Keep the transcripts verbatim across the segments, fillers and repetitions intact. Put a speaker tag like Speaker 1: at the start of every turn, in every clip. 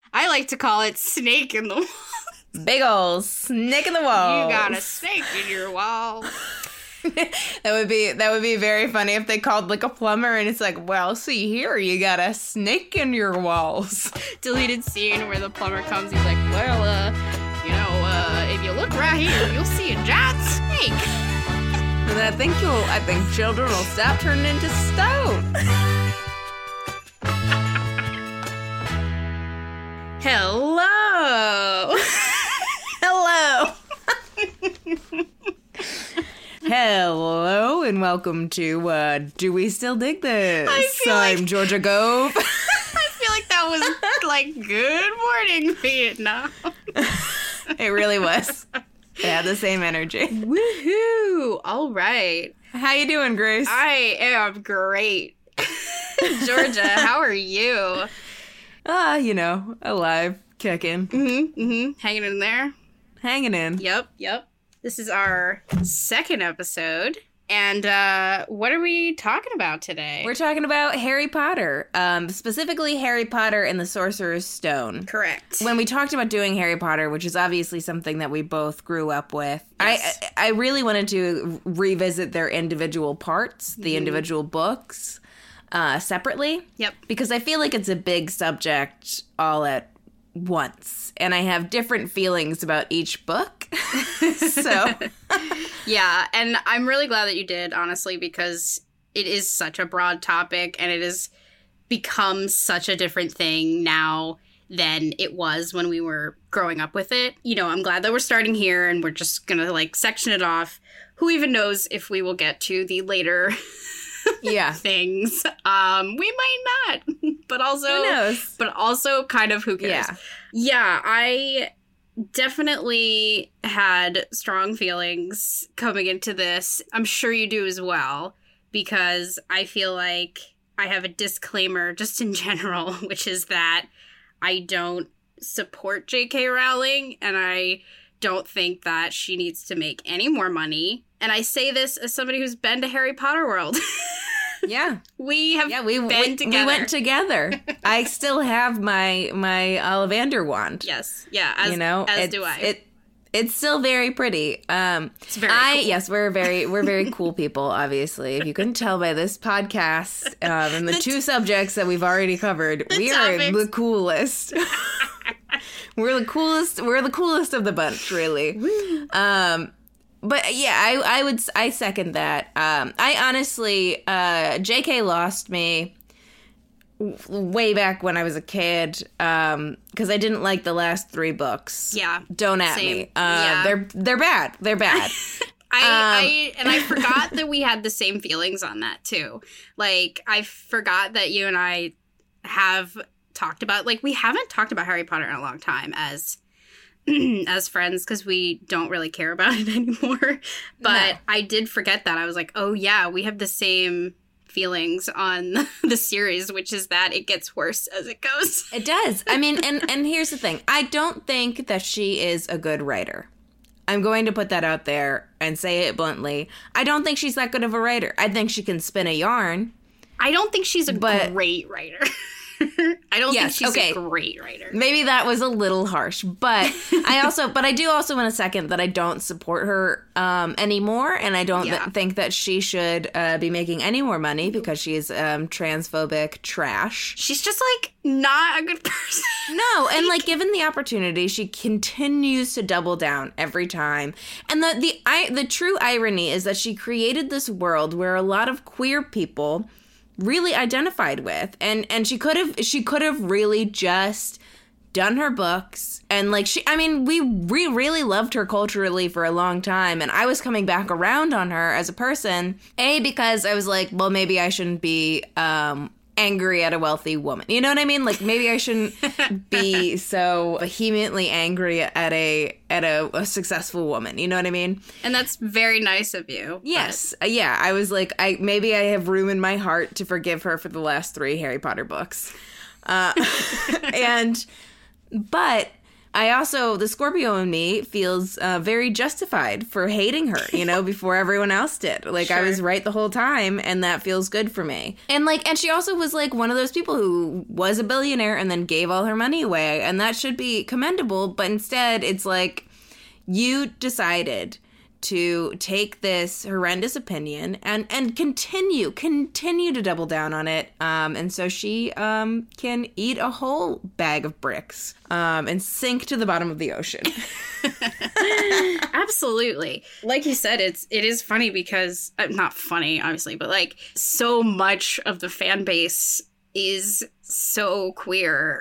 Speaker 1: I like to call it snake in the wall.
Speaker 2: Big ol' snake in the wall.
Speaker 1: You got a snake in your wall.
Speaker 2: That would be that would be very funny if they called like a plumber and it's like, well, see here, you got a snake in your walls.
Speaker 1: Deleted scene where the plumber comes. He's like, well, uh, you know, uh, if you look right here, you'll see a giant snake.
Speaker 2: And I think you'll, I think children will stop turning into stone.
Speaker 1: Hello.
Speaker 2: Hello. Hello and welcome to uh, Do We Still Dig This?
Speaker 1: I feel
Speaker 2: I'm
Speaker 1: like-
Speaker 2: Georgia Gove.
Speaker 1: I feel like that was like, good morning, Vietnam.
Speaker 2: It really was. It had the same energy.
Speaker 1: Woohoo! All right.
Speaker 2: How you doing, Grace?
Speaker 1: I am great. Georgia, how are you?
Speaker 2: Ah, you know, alive, kicking,
Speaker 1: Mm-hmm, mm-hmm. Hanging in there?
Speaker 2: hanging in.
Speaker 1: Yep, yep. This is our second episode. And uh, what are we talking about today?
Speaker 2: We're talking about Harry Potter, um, specifically Harry Potter and the Sorcerer's Stone.
Speaker 1: Correct.
Speaker 2: When we talked about doing Harry Potter, which is obviously something that we both grew up with,
Speaker 1: Yes.
Speaker 2: I I really wanted to revisit their individual parts, the
Speaker 1: Mhm.
Speaker 2: individual books, uh, separately.
Speaker 1: Yep.
Speaker 2: Because I feel like it's a big subject all at once, and I have different feelings about each book. So,
Speaker 1: Yeah, and I'm really glad that you did, honestly, because it is such a broad topic, and it has become such a different thing now than it was when we were growing up with it. You know, I'm glad that we're starting here, and we're just gonna, like, section it off. Who even knows if we will get to the later
Speaker 2: yeah.
Speaker 1: things? Um, we might not, but also...
Speaker 2: Who knows?
Speaker 1: But also kind of who cares?
Speaker 2: Yeah.
Speaker 1: Yeah, I definitely had strong feelings coming into this. I'm sure you do as well, because I feel like I have a disclaimer just in general, which is that I don't support J K Rowling, and I don't think that she needs to make any more money. And I say this as somebody who's been to Harry Potter World.
Speaker 2: Yeah.
Speaker 1: We have
Speaker 2: Yeah, we,
Speaker 1: been
Speaker 2: we,
Speaker 1: together.
Speaker 2: we went together. I still have my my Ollivander wand.
Speaker 1: Yes, yeah, as,
Speaker 2: you know,
Speaker 1: as
Speaker 2: it's,
Speaker 1: do I.
Speaker 2: It it's still very pretty. Um,
Speaker 1: It's very
Speaker 2: I
Speaker 1: cool.
Speaker 2: yes, we're very we're very cool people. Obviously, if you couldn't tell by this podcast um, and the,
Speaker 1: The
Speaker 2: two
Speaker 1: t-
Speaker 2: subjects that we've already covered, we are
Speaker 1: topics.
Speaker 2: the coolest. We're the coolest. We're the coolest of the bunch, really. Um, but yeah, I I would I second that. Um, I honestly, uh, J K lost me way back when I was a kid, um, because I didn't like the last three books.
Speaker 1: Yeah,
Speaker 2: Don't at
Speaker 1: same.
Speaker 2: me. Uh,
Speaker 1: Yeah.
Speaker 2: They're they're bad. They're bad.
Speaker 1: I,
Speaker 2: Um,
Speaker 1: I and I forgot that we had the same feelings on that too. Like, I forgot that you and I have talked about, like, we haven't talked about Harry Potter in a long time as as friends, because we don't really care about it anymore. But
Speaker 2: No.
Speaker 1: I did forget that. I was like, oh yeah, we have the same feelings on the series, which is that it gets worse as it goes.
Speaker 2: It does. I mean, and and here's the thing. I don't think that she is a good writer. I'm going to put that out there and say it bluntly. I don't think she's that good of a writer. I think she can spin a yarn.
Speaker 1: I don't think she's a
Speaker 2: But-
Speaker 1: great writer. I don't
Speaker 2: Yes,
Speaker 1: think she's
Speaker 2: okay.
Speaker 1: a great writer.
Speaker 2: Maybe that was a little harsh, but I also, but I do also want to second that I don't support her um, anymore, and I don't
Speaker 1: Yeah.
Speaker 2: th- think that she should uh, be making any more money because she's um, transphobic trash.
Speaker 1: She's just, like, not a good person.
Speaker 2: No, and like given the opportunity, she continues to double down every time. And the the I, the true irony is that she created this world where a lot of queer people really identified with, and and she could have she could have really just done her books, and like she I mean we we really loved her culturally for a long time, and I was coming back around on her as a person, A, because I was like, well, maybe I shouldn't be um angry at a wealthy woman, you know what I mean? Like, maybe I shouldn't be so vehemently angry at a at a, a successful woman, you know what I mean?
Speaker 1: And that's very nice of you.
Speaker 2: Yes. Uh, yeah. I was like, I maybe I have room in my heart to forgive her for the last three Harry Potter books. Uh, and, but I also, the Scorpio in me feels uh, very justified for hating her, you know, before everyone else did. Like, sure. I was right the whole time, and that feels good for me. And, like, and she also was, like, one of those people who was a billionaire and then gave all her money away, and that should be commendable, but instead, it's like, you decided to take this horrendous opinion and, and continue, continue to double down on it. Um, and so she um, can eat a whole bag of bricks um, and sink to the bottom of the ocean.
Speaker 1: Absolutely. Like you said, it's it is funny because, uh, not funny, obviously, but like so much of the fan base is so queer.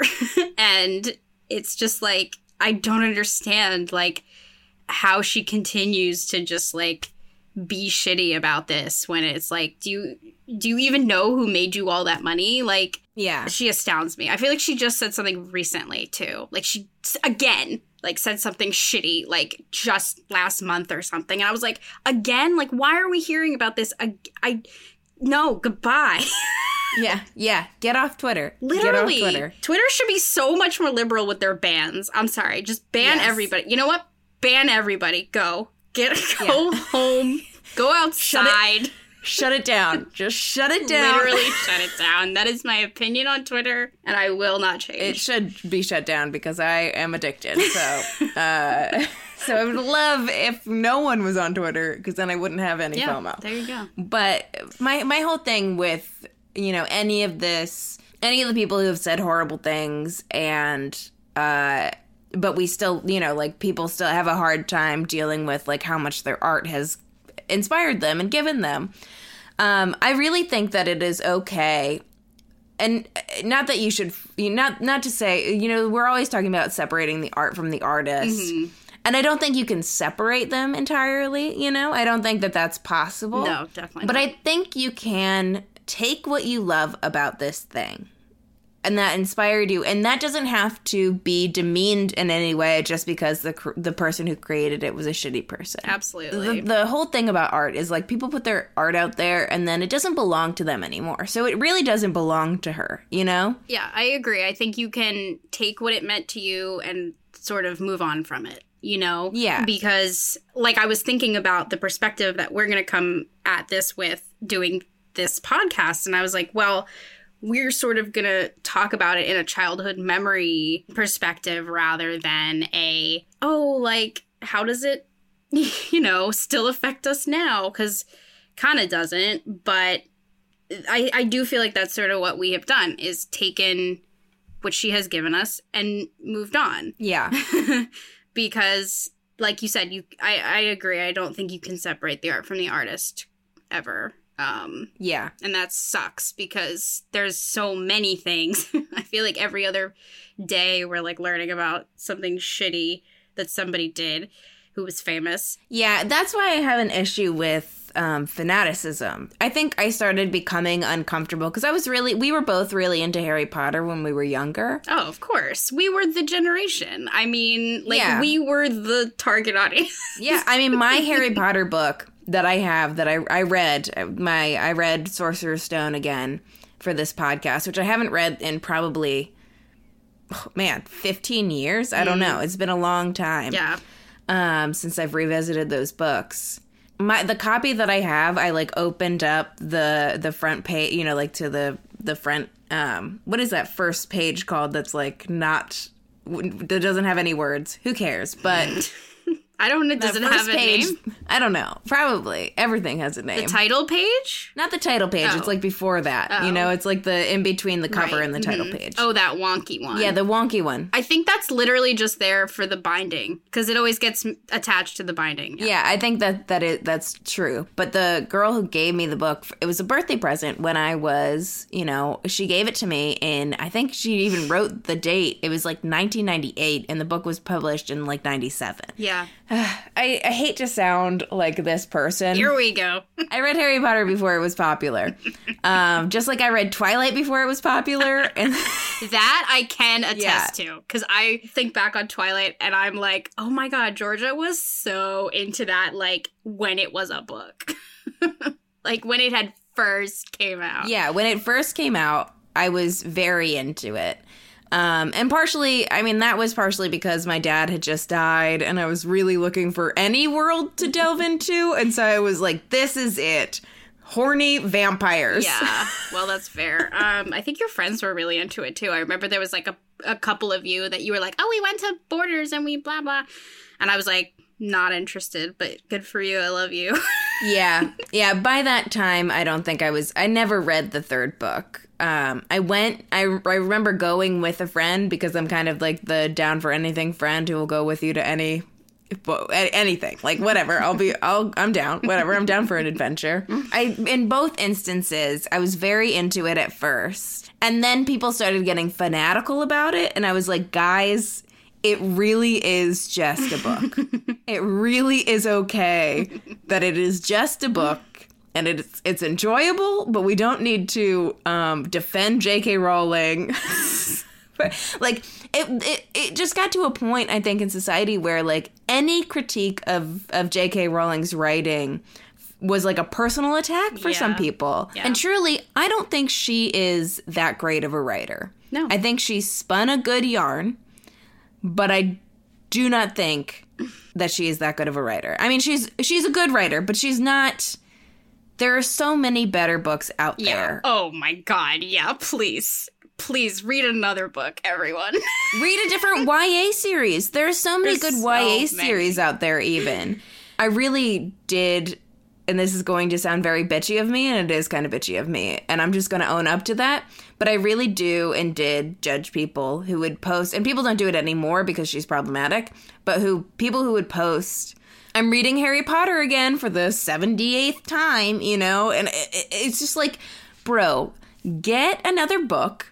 Speaker 1: And it's just like, I don't understand, like, how she continues to just like be shitty about this when it's like, do you do you even know who made you all that money? Like,
Speaker 2: yeah,
Speaker 1: she astounds me. I feel like she just said something recently too. Like she again like said something shitty like just last month or something, and I was like, again, like, why are we hearing about this? I, I no, goodbye.
Speaker 2: Yeah, yeah. Get off Twitter.
Speaker 1: Literally,
Speaker 2: Get off Twitter.
Speaker 1: Twitter should be so much more liberal with their bans. I'm sorry, just ban
Speaker 2: yes.
Speaker 1: everybody. You know what? Ban everybody. Go. Get go yeah. home. Go outside.
Speaker 2: Shut it, shut it down. Just shut it down.
Speaker 1: Literally shut it down. That is my opinion on Twitter, and I will not change.
Speaker 2: It should be shut down because I am addicted. So, uh, so I would love if no one was on Twitter because then I wouldn't have any
Speaker 1: yeah,
Speaker 2: FOMO.
Speaker 1: There you go.
Speaker 2: But my my whole thing with, you know, any of this, any of the people who have said horrible things and. uh But we still, you know, like, people still have a hard time dealing with, like, how much their art has inspired them and given them. Um, I really think that it is okay. And not that you should, not not to say, you know, we're always talking about separating the art from the artist. Mm-hmm. And I don't think you can separate them entirely, you know? I don't think that that's possible.
Speaker 1: No, definitely
Speaker 2: But
Speaker 1: not.
Speaker 2: I think you can take what you love about this thing. And that inspired you. And that doesn't have to be demeaned in any way just because the the person who created it was a shitty person.
Speaker 1: Absolutely.
Speaker 2: The, the whole thing about art is, like, people put their art out there and then it doesn't belong to them anymore. So it really doesn't belong to her, you know?
Speaker 1: Yeah, I agree. I think you can take what it meant to you and sort of move on from it, you know?
Speaker 2: Yeah.
Speaker 1: Because, like, I was thinking about the perspective that we're going to come at this with doing this podcast. And I was like, well, we're sort of going to talk about it in a childhood memory perspective rather than a, oh, like, how does it, you know, still affect us now? Because kind of doesn't. But I, I do feel like that's sort of what we have done, is taken what she has given us and moved on.
Speaker 2: Yeah.
Speaker 1: Because, like you said, you I, I agree. I don't think you can separate the art from the artist ever. Um,
Speaker 2: yeah.
Speaker 1: And that sucks because there's so many things. I feel like every other day we're like learning about something shitty that somebody did who was famous.
Speaker 2: Yeah, that's why I have an issue with um, fanaticism. I think I started becoming uncomfortable because I was really, we were both really into Harry Potter when we were younger.
Speaker 1: Oh, of course. We were the generation. I mean, like,
Speaker 2: yeah.
Speaker 1: we were the target audience.
Speaker 2: Yeah, I mean, my Harry Potter book that I have that I, I read, my I read Sorcerer's Stone again for this podcast, which I haven't read in probably, oh, man, fifteen years? I don't know. It's been a long time.
Speaker 1: Yeah.
Speaker 2: Um, since I've revisited those books. My the copy that I have, I like opened up the the front page, you know, like to the the front. Um, what is that first page called? That's like not that doesn't have any words. Who cares? But
Speaker 1: I don't know. Does it have a
Speaker 2: page,
Speaker 1: name?
Speaker 2: I don't know. Probably everything has a name.
Speaker 1: The title page?
Speaker 2: Not the title page.
Speaker 1: Oh.
Speaker 2: It's like before that.
Speaker 1: Oh.
Speaker 2: You know, it's like the in between the cover
Speaker 1: Right.
Speaker 2: and the title
Speaker 1: Mhm.
Speaker 2: page.
Speaker 1: Oh, that wonky one.
Speaker 2: Yeah, the wonky one.
Speaker 1: I think that's literally just there for the binding because it always gets m- attached to the binding.
Speaker 2: Yeah, I think that that is that's true. But the girl who gave me the book, it was a birthday present when I was, you know, she gave it to me in, I think she even wrote the date. It was like nineteen ninety-eight, and the book was published in like ninety-seven.
Speaker 1: Yeah.
Speaker 2: I, I hate to sound like this person.
Speaker 1: Here we go.
Speaker 2: I read Harry Potter before it was popular. Um, just like I read Twilight before it was popular. And
Speaker 1: that I can attest
Speaker 2: Yeah.
Speaker 1: to because I think back on Twilight and I'm like, oh my God, Georgia was so into that, like, when it was a book. Like, when it had first came out.
Speaker 2: yeah, when it first came out, I was very into it. Um, and partially, I mean, that was partially because my dad had just died and I was really looking for any world to delve into. And so I was like, this is it. Horny vampires.
Speaker 1: Yeah, well, that's fair. Um, I think your friends were really into it, too. I remember there was, like, a, a couple of you that you were like, oh, we went to Borders and we blah, blah. And I was like, not interested, but good for you. I love you.
Speaker 2: Yeah. Yeah. By that time, I don't think I was, I never read the third book. Um, I went, I, I remember going with a friend because I'm kind of like the down for anything friend who will go with you to any, anything, like whatever. I'll be, I'll, I'm down, whatever. I'm down for an adventure. I, in both instances, I was very into it at first. And then people started getting fanatical about it. And I was like, guys, it really is just a book. It really is okay that it is just a book. And it's it's enjoyable, but we don't need to um, defend J K. Rowling. Like, it, it it just got to a point, I think, in society where, like, any critique of, of J K. Rowling's writing was, like, a personal attack for
Speaker 1: yeah.
Speaker 2: some people.
Speaker 1: Yeah.
Speaker 2: And truly, I don't think she is that great of a writer.
Speaker 1: No.
Speaker 2: I think she spun a good yarn, but I do not think that she is that good of a writer. I mean, she's she's a good writer, but she's not... There are so many better books out
Speaker 1: yeah.
Speaker 2: there.
Speaker 1: Oh my God. Yeah, please. Please read another book, everyone.
Speaker 2: Read a different Y A series. There are so many
Speaker 1: There's
Speaker 2: good Y A
Speaker 1: so
Speaker 2: series
Speaker 1: many.
Speaker 2: out there even. I really did, and this is going to sound very bitchy of me, and it is kind of bitchy of me, and I'm just going to own up to that. But I really do and did judge people who would post, and people don't do it anymore because she's problematic, but who people who would post... I'm reading Harry Potter again for the seventy-eighth time, you know, and it, it's just like, bro, get another book.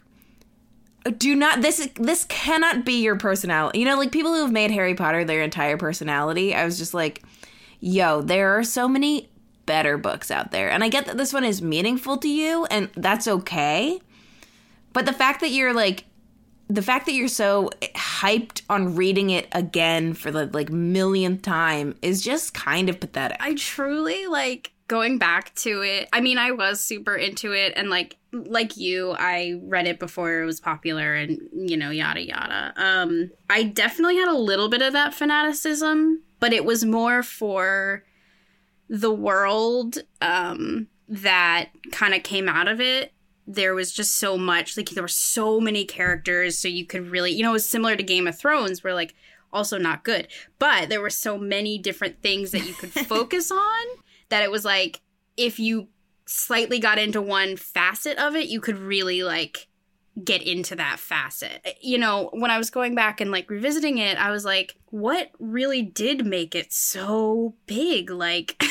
Speaker 2: Do not, this this cannot be your personality. You know, like people who have made Harry Potter their entire personality, I was just like, yo, there are so many better books out there. And I get that this one is meaningful to you, and that's okay. But the fact that you're like, the fact that you're so hyped on reading it again for the like millionth time is just kind of pathetic.
Speaker 1: I truly like going back to it. I mean, I was super into it, and like like you, I read it before it was popular, and you know, yada yada. Um, I definitely had a little bit of that fanaticism, but it was more for the world um, that kind of came out of it. There was just so much, like, there were so many characters, so you could really, you know, it was similar to Game of Thrones, where, like, also not good, but there were so many different things that you could focus on that it was, like, if you slightly got into one facet of it, you could really, like, get into that facet. You know, when I was going back and, like, revisiting it, I was like, what really did make it so big? Like...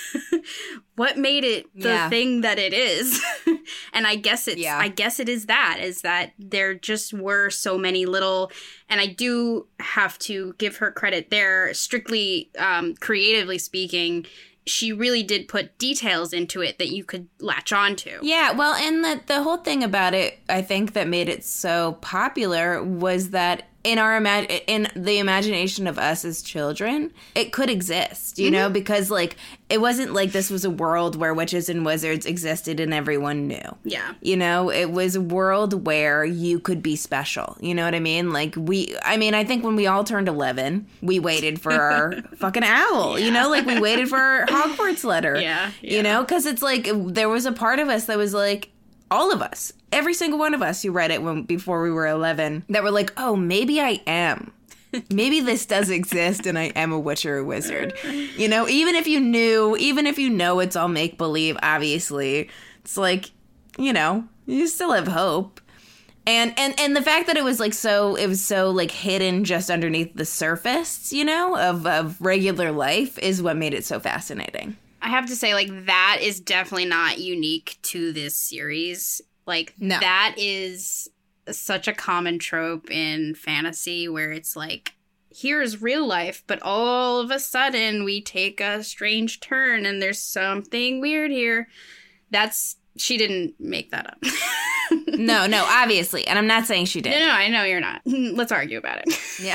Speaker 1: What made it the
Speaker 2: yeah.
Speaker 1: thing that it is? And I guess it's
Speaker 2: yeah.
Speaker 1: I guess it is that is that there just were so many little, and I do have to give her credit there, strictly um, creatively speaking, she really did put details into it that you could latch onto.
Speaker 2: Yeah, well, and the the whole thing about it, I think that made it so popular was that in our imag- in the imagination of us as children, it could exist, you mm-hmm. know, because like it wasn't like this was a world where witches and wizards existed and everyone knew.
Speaker 1: Yeah.
Speaker 2: You know, it was a world where you could be special. You know what I mean? Like we, I mean, I think when we all turned eleven, we waited for our fucking owl, yeah. you know, like we waited for our Hogwarts letter,
Speaker 1: yeah, yeah.
Speaker 2: you know, because it's like there was a part of us that was like, all of us, every single one of us who read it when before we were eleven, that were like, oh, maybe I am. Maybe this does exist and I am a witch or a wizard. You know, even if you knew, even if you know it's all make-believe, obviously, it's like, you know, you still have hope. And and and the fact that it was like so, it was so like hidden just underneath the surface, you know, of, of regular life is what made it so fascinating.
Speaker 1: I have to say, like, that is definitely not unique to this series. Like,
Speaker 2: no.
Speaker 1: that is such a common trope in fantasy where it's like, here's real life, but all of a sudden we take a strange turn and there's something weird here. That's, she didn't make that up.
Speaker 2: no, no, obviously. And I'm not saying she did.
Speaker 1: No, no, I know you're not. Let's argue about it.
Speaker 2: Yeah.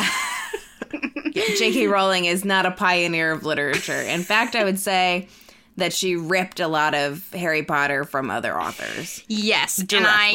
Speaker 2: J K. Rowling is not a pioneer of literature. In fact, I would say that she ripped a lot of Harry Potter from other authors.
Speaker 1: Yes,
Speaker 2: directly.
Speaker 1: And I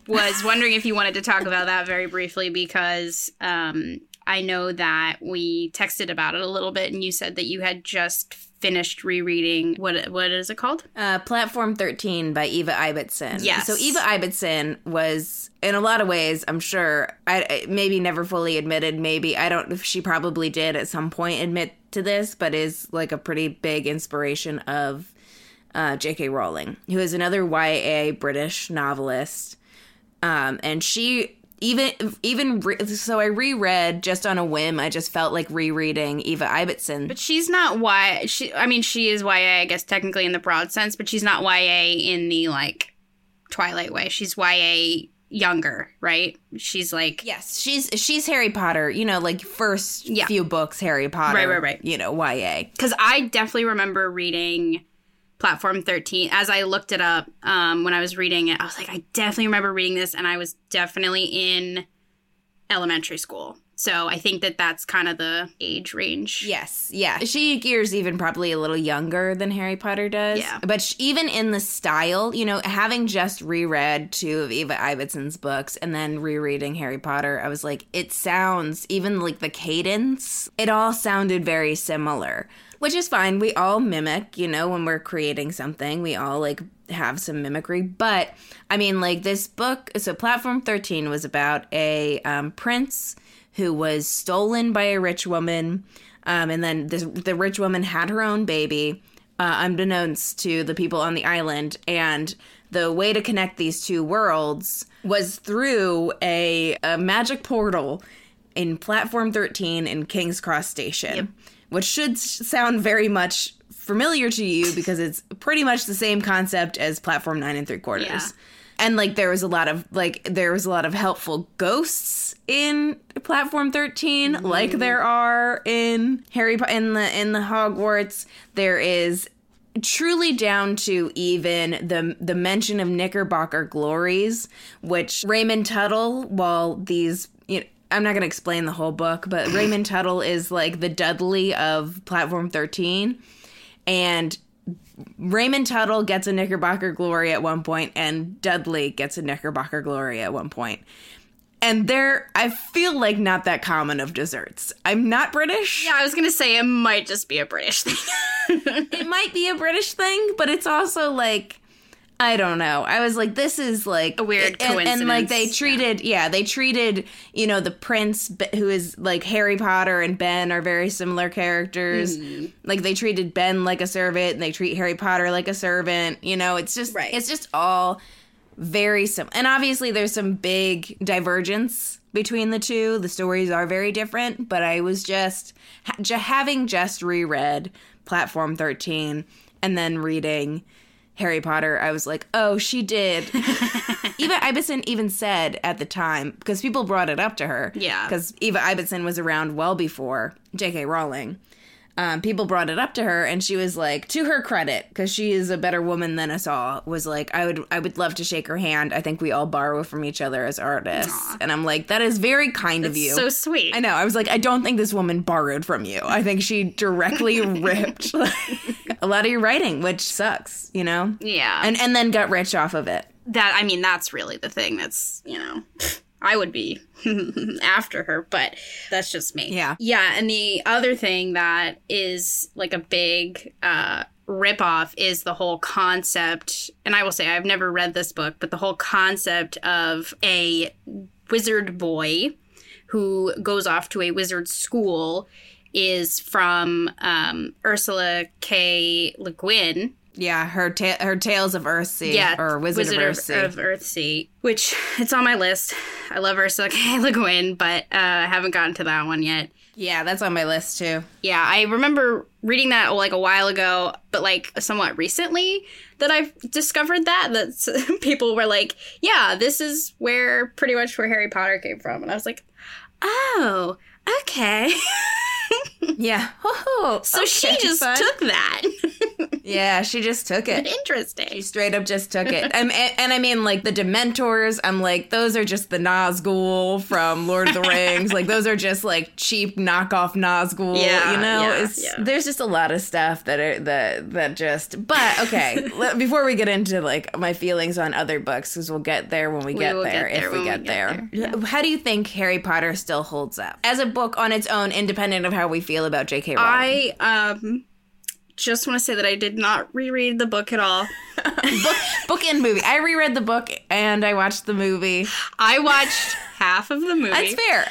Speaker 1: was wondering if you wanted to talk about that very briefly because um, I know that we texted about it a little bit and you said that you had just finished rereading, what what is it called?
Speaker 2: Uh, Platform thirteen by Eva Ibbotson.
Speaker 1: Yes.
Speaker 2: So Eva Ibbotson was, in a lot of ways, I'm sure, I maybe never fully admitted, maybe, I don't, she probably did at some point admit to this, but is like a pretty big inspiration of uh, J K Rowling, who is another Y A British novelist. Um, and she... Even, even re- so I reread just on a whim. I just felt like rereading Eva Ibbotson.
Speaker 1: But she's not Y A. She, I mean, she is Y A, I guess, technically in the broad sense, but she's not Y A in the, like, Twilight way. She's Y A younger, right? She's like...
Speaker 2: Yes, she's she's Harry Potter, you know, like, first
Speaker 1: yeah.
Speaker 2: few books Harry Potter.
Speaker 1: Right, right, right.
Speaker 2: You know, Y A.
Speaker 1: Because I definitely remember reading Platform thirteen. As I looked it up um, when I was reading it, I was like, I definitely remember reading this, and I was definitely in elementary school. So I think that that's kind of the age range.
Speaker 2: Yes, yeah. She gears even probably a little younger than Harry Potter does.
Speaker 1: Yeah.
Speaker 2: But sh- even in the style, you know, having just reread two of Eva Ibbotson's books and then rereading Harry Potter, I was like, it sounds, even like the cadence, it all sounded very similar. Which is fine. We all mimic, you know, when we're creating something. We all, like, have some mimicry. But, I mean, like, this book, so Platform thirteen was about a um, prince who was stolen by a rich woman. Um, and then this, the rich woman had her own baby, uh, unbeknownst to the people on the island. And the way to connect these two worlds was through a, a magic portal in Platform thirteen in King's Cross Station. Yep. Which should sound very much familiar to you because it's pretty much the same concept as Platform nine and three quarters.
Speaker 1: Yeah.
Speaker 2: And, like, there was a lot of, like, there was a lot of helpful ghosts in Platform thirteen, mm. like there are in Harry Po- in the in the Hogwarts. There is truly down to even the the mention of Knickerbocker glories, which Raymond Tuttle, while these, you know, I'm not going to explain the whole book, but Raymond Tuttle is like the Dudley of Platform thirteen. And Raymond Tuttle gets a Knickerbocker glory at one point, and Dudley gets a Knickerbocker glory at one point. And they're, I feel like, not that common of desserts. I'm not British.
Speaker 1: Yeah, I was going to say it might just be a British thing.
Speaker 2: It might be a British thing, but it's also like... I don't know. I was like, this is like
Speaker 1: a weird coincidence.
Speaker 2: And, and like they treated, yeah. yeah, they treated, you know, the prince who is like Harry Potter and Ben are very similar characters. Mm-hmm. Like they treated Ben like a servant and they treat Harry Potter like a servant. You know, it's just, right. it's just all very similar. And obviously there's some big divergence between the two. The stories are very different, but I was just, ha- having just reread Platform thirteen and then reading Harry Potter, I was like, oh, she did. Eva Ibbotson even said at the time, because people brought it up to her.
Speaker 1: Yeah.
Speaker 2: Because Eva Ibbotson was around well before J K Rowling. Um, people brought it up to her, and she was like, to her credit, because she is a better woman than us all, was like, I would I would love to shake her hand. I think we all borrow from each other as artists. Aww. And I'm like, that is very kind
Speaker 1: That's
Speaker 2: of you.
Speaker 1: So sweet.
Speaker 2: I know. I was like, I don't think this woman borrowed from you. I think she directly ripped a lot of your writing, which sucks, you know?
Speaker 1: Yeah.
Speaker 2: And and then got rich off of it.
Speaker 1: That, I mean, that's really the thing that's, you know... I would be after her, but that's just me.
Speaker 2: Yeah.
Speaker 1: Yeah, and the other thing that is like a big uh, ripoff is the whole concept, and I will say I've never read this book, but the whole concept of a wizard boy who goes off to a wizard school is from um, Ursula K. Le Guin.
Speaker 2: Yeah, her ta- her Tales of Earthsea, yeah, or Wizard, Wizard of Earthsea.
Speaker 1: of Earthsea, which it's on my list. I love Ursula K. Le Guin, but uh, I haven't gotten to that one yet.
Speaker 2: Yeah, that's on my list too.
Speaker 1: Yeah, I remember reading that like a while ago, but like somewhat recently that I've discovered that that people were like, "Yeah, this is where pretty much where Harry Potter came from," and I was like, "Oh, okay."
Speaker 2: Yeah. Oh,
Speaker 1: So
Speaker 2: okay,
Speaker 1: she just
Speaker 2: fun.
Speaker 1: took that.
Speaker 2: Yeah, she just took it.
Speaker 1: Interesting.
Speaker 2: She straight up just took it. Um, and, and I mean, like, the Dementors, I'm like, those are just the Nazgul from Lord of the Rings. Like, those are just, like, cheap knockoff Nazgul,
Speaker 1: Yeah,
Speaker 2: you know?
Speaker 1: yeah,
Speaker 2: it's
Speaker 1: yeah.
Speaker 2: There's just a lot of stuff that are, that, that just... But, okay, let- before we get into, like, my feelings on other books, because we'll get there when we,
Speaker 1: We
Speaker 2: get
Speaker 1: will
Speaker 2: there,
Speaker 1: get there
Speaker 2: if we
Speaker 1: when
Speaker 2: get
Speaker 1: we get
Speaker 2: there.
Speaker 1: there, yeah.
Speaker 2: How do you think Harry Potter still holds up? As a book on its own, independent of how we feel about J K Rowling.
Speaker 1: I um just want to say that I did not reread the book at all.
Speaker 2: book, book and movie. I reread the book and I watched the movie.
Speaker 1: I watched half of the movie.
Speaker 2: That's fair.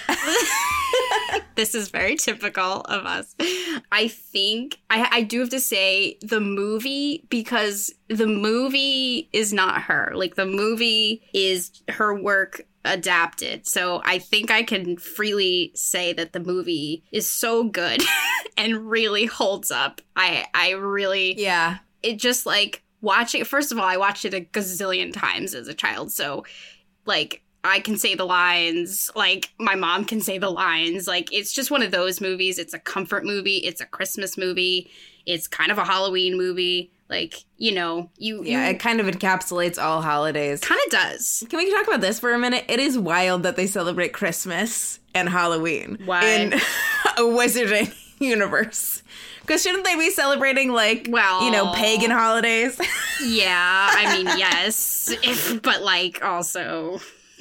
Speaker 1: This is very typical of us. I think I, I do have to say the movie, because the movie is not her. Like, the movie is her work adapted. So I think I can freely say that the movie is so good and really holds up. I I really
Speaker 2: Yeah.
Speaker 1: it just like watching first of all, I watched it a gazillion times as a child. So like I can say the lines, like my mom can say the lines. Like, it's just one of those movies. It's a comfort movie. It's a Christmas movie. It's kind of a Halloween movie. Like, you know, you
Speaker 2: Yeah,
Speaker 1: you,
Speaker 2: it kind of encapsulates all holidays.
Speaker 1: kind of does.
Speaker 2: Can we talk about this for a minute? It is wild that they celebrate Christmas and Halloween
Speaker 1: Why?
Speaker 2: in a wizarding universe. Because shouldn't they be celebrating, like,
Speaker 1: Well-
Speaker 2: you know, pagan holidays?
Speaker 1: Yeah, I mean, yes, if, but like also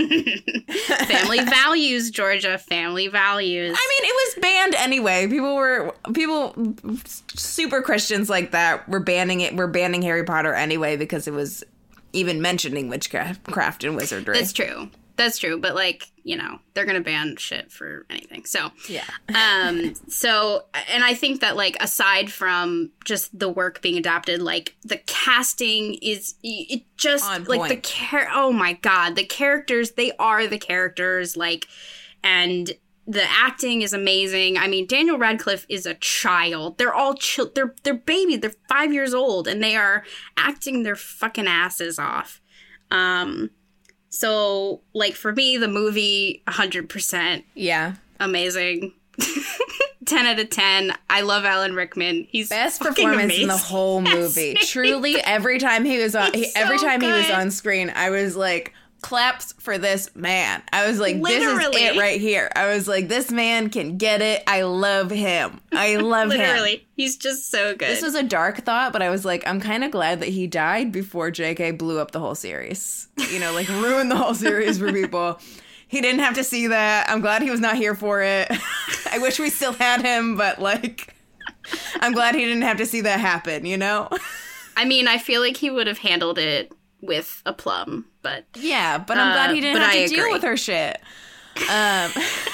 Speaker 1: family values, Georgia, family values.
Speaker 2: I mean, it was banned anyway. People were people super Christians like that were banning it. Were banning Harry Potter anyway because it was even mentioning witchcraft craft and wizardry.
Speaker 1: That's true. That's true. But like, you know, they're gonna ban shit for anything. So
Speaker 2: yeah.
Speaker 1: um so and I think that like aside from just the work being adapted, like the casting is it just
Speaker 2: On
Speaker 1: like the
Speaker 2: point.
Speaker 1: char- oh my god, the characters, they are the characters, like, and the acting is amazing. I mean, Daniel Radcliffe is a child. They're all chil- they're they're babies. They're five years old and they are acting their fucking asses off. Um so like for me, the movie one hundred percent
Speaker 2: Yeah.
Speaker 1: amazing. ten out of ten. I love Alan Rickman. He's
Speaker 2: Best
Speaker 1: fucking
Speaker 2: performance
Speaker 1: amazing.
Speaker 2: in the whole movie.
Speaker 1: Yes.
Speaker 2: Truly, every time he was on, he,
Speaker 1: He's
Speaker 2: every
Speaker 1: so
Speaker 2: time he was
Speaker 1: good.
Speaker 2: on screen, I was like, claps for this man. I was like, this
Speaker 1: Literally.
Speaker 2: is it right here. I was like, this man can get it. I love him. I love him.
Speaker 1: Literally. He's just so good.
Speaker 2: This was a dark thought, but I was like, I'm kind of glad that he died before J K blew up the whole series. You know, like ruined the whole series for people. He didn't have to see that. I'm glad he was not here for it. I wish we still had him, but like, I'm glad he didn't have to see that happen, you know?
Speaker 1: I mean, I feel like he would have handled it with aplomb, but
Speaker 2: Yeah, but I'm
Speaker 1: Uh,
Speaker 2: glad he didn't
Speaker 1: but
Speaker 2: have
Speaker 1: I
Speaker 2: to deal
Speaker 1: agree.
Speaker 2: with her shit. Um,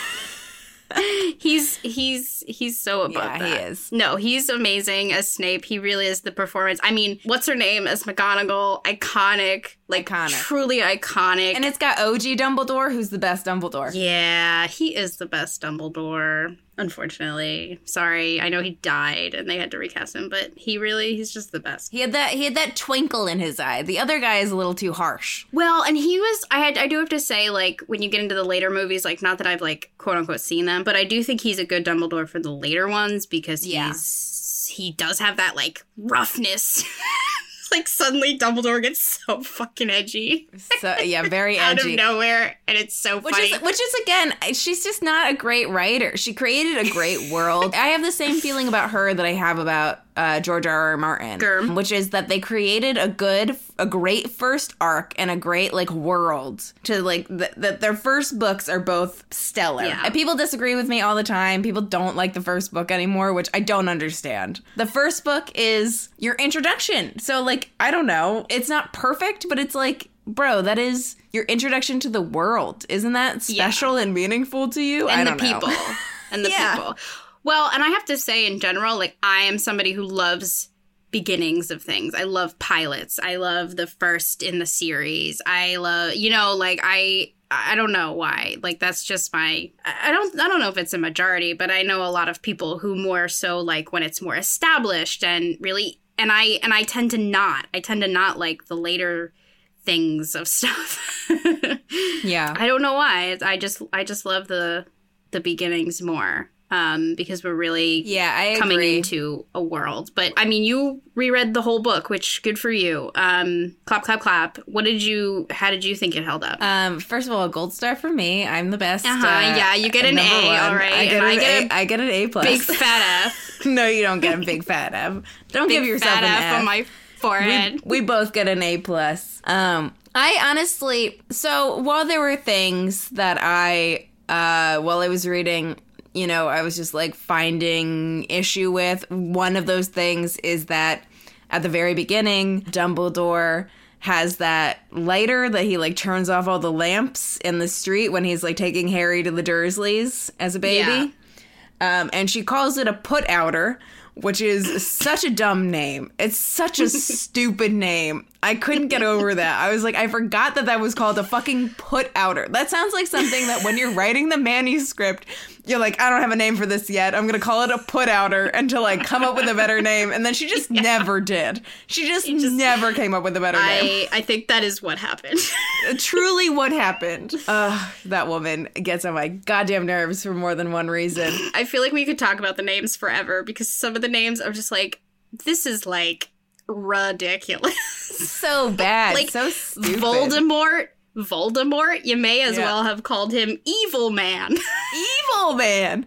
Speaker 1: he's he's he's so above
Speaker 2: Yeah,
Speaker 1: that.
Speaker 2: he is.
Speaker 1: No, he's amazing as Snape. He really is the performance. I mean, what's her name as McGonagall? Iconic, like
Speaker 2: Iconic.
Speaker 1: truly iconic.
Speaker 2: and it's got O G Dumbledore, who's the best Dumbledore.
Speaker 1: Yeah, he is the best Dumbledore. Unfortunately, sorry. I know he died and they had to recast him, but he really, he's just the best.
Speaker 2: He had that he had that twinkle in his eye. The other guy is a little too harsh.
Speaker 1: Well, and he was. I had. I do have to say, like, when you get into the later movies, like, not that I've like quote unquote seen them, but I do think he's a good Dumbledore for the later ones because
Speaker 2: Yeah.
Speaker 1: he's he does have that like roughness. Like suddenly Dumbledore gets so fucking edgy
Speaker 2: So yeah, very
Speaker 1: out
Speaker 2: edgy.
Speaker 1: of nowhere, and it's so
Speaker 2: Which
Speaker 1: funny.
Speaker 2: is, which is again, she's just not a great writer. She created a great world. I have the same feeling about her that I have about uh, George R. R. Martin,
Speaker 1: Germ.
Speaker 2: which is that they created a good, a great first arc and a great like world to like that. Th- their first books are both stellar.
Speaker 1: Yeah.
Speaker 2: And people disagree with me all the time. People don't like the first book anymore, which I don't understand. The first book is your introduction, so like I don't know, it's not perfect, but it's like. Bro, that is your introduction to the world. Isn't that special and meaningful to you?
Speaker 1: and
Speaker 2: I
Speaker 1: the
Speaker 2: don't know.
Speaker 1: people and the
Speaker 2: Yeah.
Speaker 1: people. Well, and I have to say in general, like I am somebody who loves beginnings of things. I love pilots. I love the first in the series. I love, you know, like I I don't know why. Like that's just my I don't I don't know if it's a majority, but I know a lot of people who more so like when it's more established and really and I and I tend to not. I tend to not like the later things of stuff.
Speaker 2: Yeah.
Speaker 1: I don't know why. I just I just love the the beginnings more. um, because we're really
Speaker 2: Yeah, I
Speaker 1: coming
Speaker 2: agree.
Speaker 1: into a world. But, I mean, you reread the whole book, which good for you. Um, clap, clap, clap. What did you, how did you think it held up?
Speaker 2: Um, first of all, a gold star for me. I'm the best.
Speaker 1: Uh-huh,
Speaker 2: uh,
Speaker 1: yeah, you get an
Speaker 2: number
Speaker 1: A,
Speaker 2: one.
Speaker 1: all right,
Speaker 2: I get,
Speaker 1: and
Speaker 2: an
Speaker 1: I get
Speaker 2: a,
Speaker 1: a
Speaker 2: I get an A plus.
Speaker 1: Big fat F.
Speaker 2: No, you don't get a big fat F. Don't
Speaker 1: Big
Speaker 2: give yourself
Speaker 1: fat
Speaker 2: an
Speaker 1: F,
Speaker 2: F.
Speaker 1: on my forehead.
Speaker 2: we, we both get an A plus. Um, I honestly, so while there were things that I, uh, while I was reading, you know, I was just like finding issue with. One of those things is that at the very beginning, Dumbledore has that lighter that he like turns off all the lamps in the street when he's like taking Harry to the Dursleys as a baby. Yeah. Um, and she calls it a put-outer, which is such a dumb name. It's such a stupid name. I couldn't get over that. I was like, I forgot that that was called a fucking put-outer. That sounds like something that when you're writing the manuscript, you're like, I don't have a name for this yet. I'm going to call it a put-outer until I come up with a better name. And then she just yeah. never did. She just, just never came up with a better
Speaker 1: I,
Speaker 2: name.
Speaker 1: I think that is what happened.
Speaker 2: Truly what happened. Ugh, that woman gets on my goddamn nerves for more than one reason.
Speaker 1: I feel like we could talk about the names forever because some of the names are just like, this is like ridiculous.
Speaker 2: So bad.
Speaker 1: Like
Speaker 2: so stupid.
Speaker 1: Voldemort. Voldemort, you may as
Speaker 2: yeah.
Speaker 1: well have called him Evil Man.
Speaker 2: Evil Man.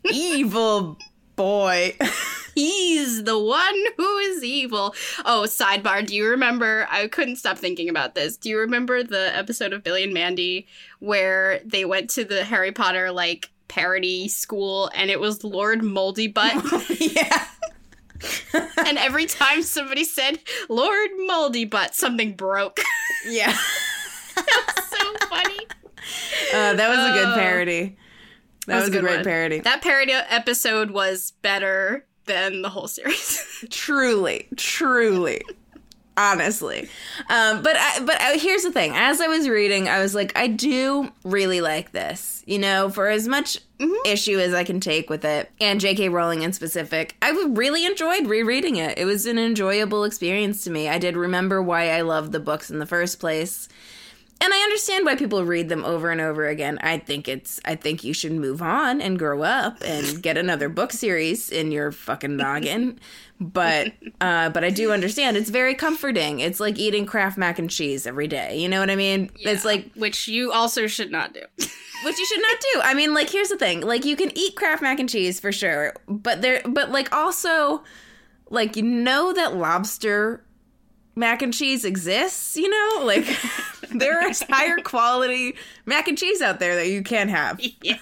Speaker 2: Evil boy.
Speaker 1: He's the one who is evil. Oh, sidebar, do you remember, I couldn't stop thinking about this. Do you remember the episode of Billy and Mandy where they went to the Harry Potter, like, parody school and it was Lord Moldy Butt?
Speaker 2: Yeah.
Speaker 1: And every time somebody said Lord Moldy Butt, something broke.
Speaker 2: Yeah.
Speaker 1: That was so funny.
Speaker 2: Uh, that was a good
Speaker 1: Uh,
Speaker 2: parody. That,
Speaker 1: that was,
Speaker 2: was
Speaker 1: a,
Speaker 2: a great
Speaker 1: one.
Speaker 2: parody.
Speaker 1: That parody episode was better than the whole series.
Speaker 2: Truly, truly, honestly. Um, but I, but I, here's the thing. As I was reading, I was like, I do really like this. You know, for as much mm-hmm. issue as I can take with it, and J K. Rowling in specific, I really enjoyed rereading it. It was an enjoyable experience to me. I did remember why I loved the books in the first place. And I understand why people read them over and over again. I think it's, I think you should move on and grow up and get another book series in your fucking noggin. But, uh, but I do understand. It's very comforting. It's like eating Kraft mac and cheese every day. You know what I mean?
Speaker 1: Yeah,
Speaker 2: it's like,
Speaker 1: which you also should not do.
Speaker 2: Which you should not do. I mean, like, here's the thing. Like, you can eat Kraft mac and cheese for sure. But there, but like also, like, you know that lobster mac and cheese exists, you know? Like, there is higher quality mac and cheese out there that you can have.
Speaker 1: Yeah.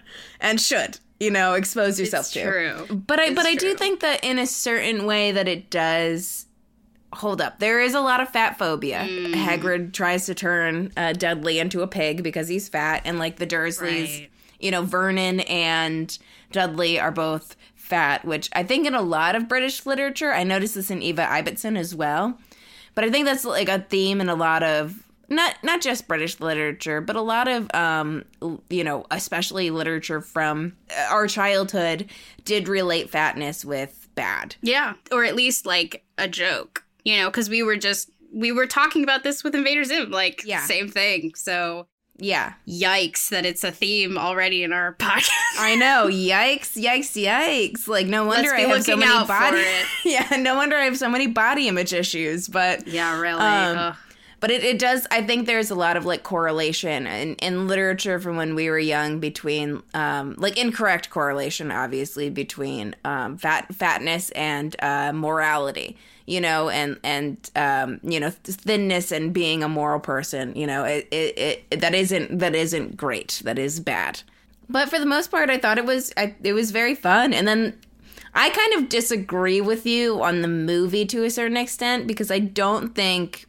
Speaker 2: And should, you know, expose yourself
Speaker 1: it's
Speaker 2: to.
Speaker 1: True.
Speaker 2: But I
Speaker 1: it's
Speaker 2: but I
Speaker 1: true.
Speaker 2: do think that in a certain way that it does hold up. There is a lot of fat phobia. Mm. Hagrid tries to turn uh, Dudley into a pig because he's fat, and like the Dursleys,
Speaker 1: right.
Speaker 2: you know, Vernon and Dudley are both fat, which I think in a lot of British literature, I noticed this in Eva Ibbotson as well. But I think that's like a theme in a lot of not not just British literature, but a lot of um you know, especially literature from our childhood did relate fatness with bad.
Speaker 1: Yeah, or at least like a joke, you know, because we were just we were talking about this with Invader Zim, like yeah. same thing. So
Speaker 2: yeah,
Speaker 1: yikes that it's a theme already in our podcast.
Speaker 2: I know, yikes, yikes, yikes! Like no wonder I have so many body. Yeah, no wonder I have so many body image issues. But
Speaker 1: yeah, really.
Speaker 2: Um, but it, it does. I think there's a lot of like correlation in, in literature from when we were young between um, like incorrect correlation, obviously between um, fat fatness and uh, morality. You know, and, and um, you know, thinness and being a moral person, you know, it, it, it that isn't that isn't great. That is bad. But for the most part, I thought it was I, it was very fun. And then I kind of disagree with you on the movie to a certain extent, because I don't think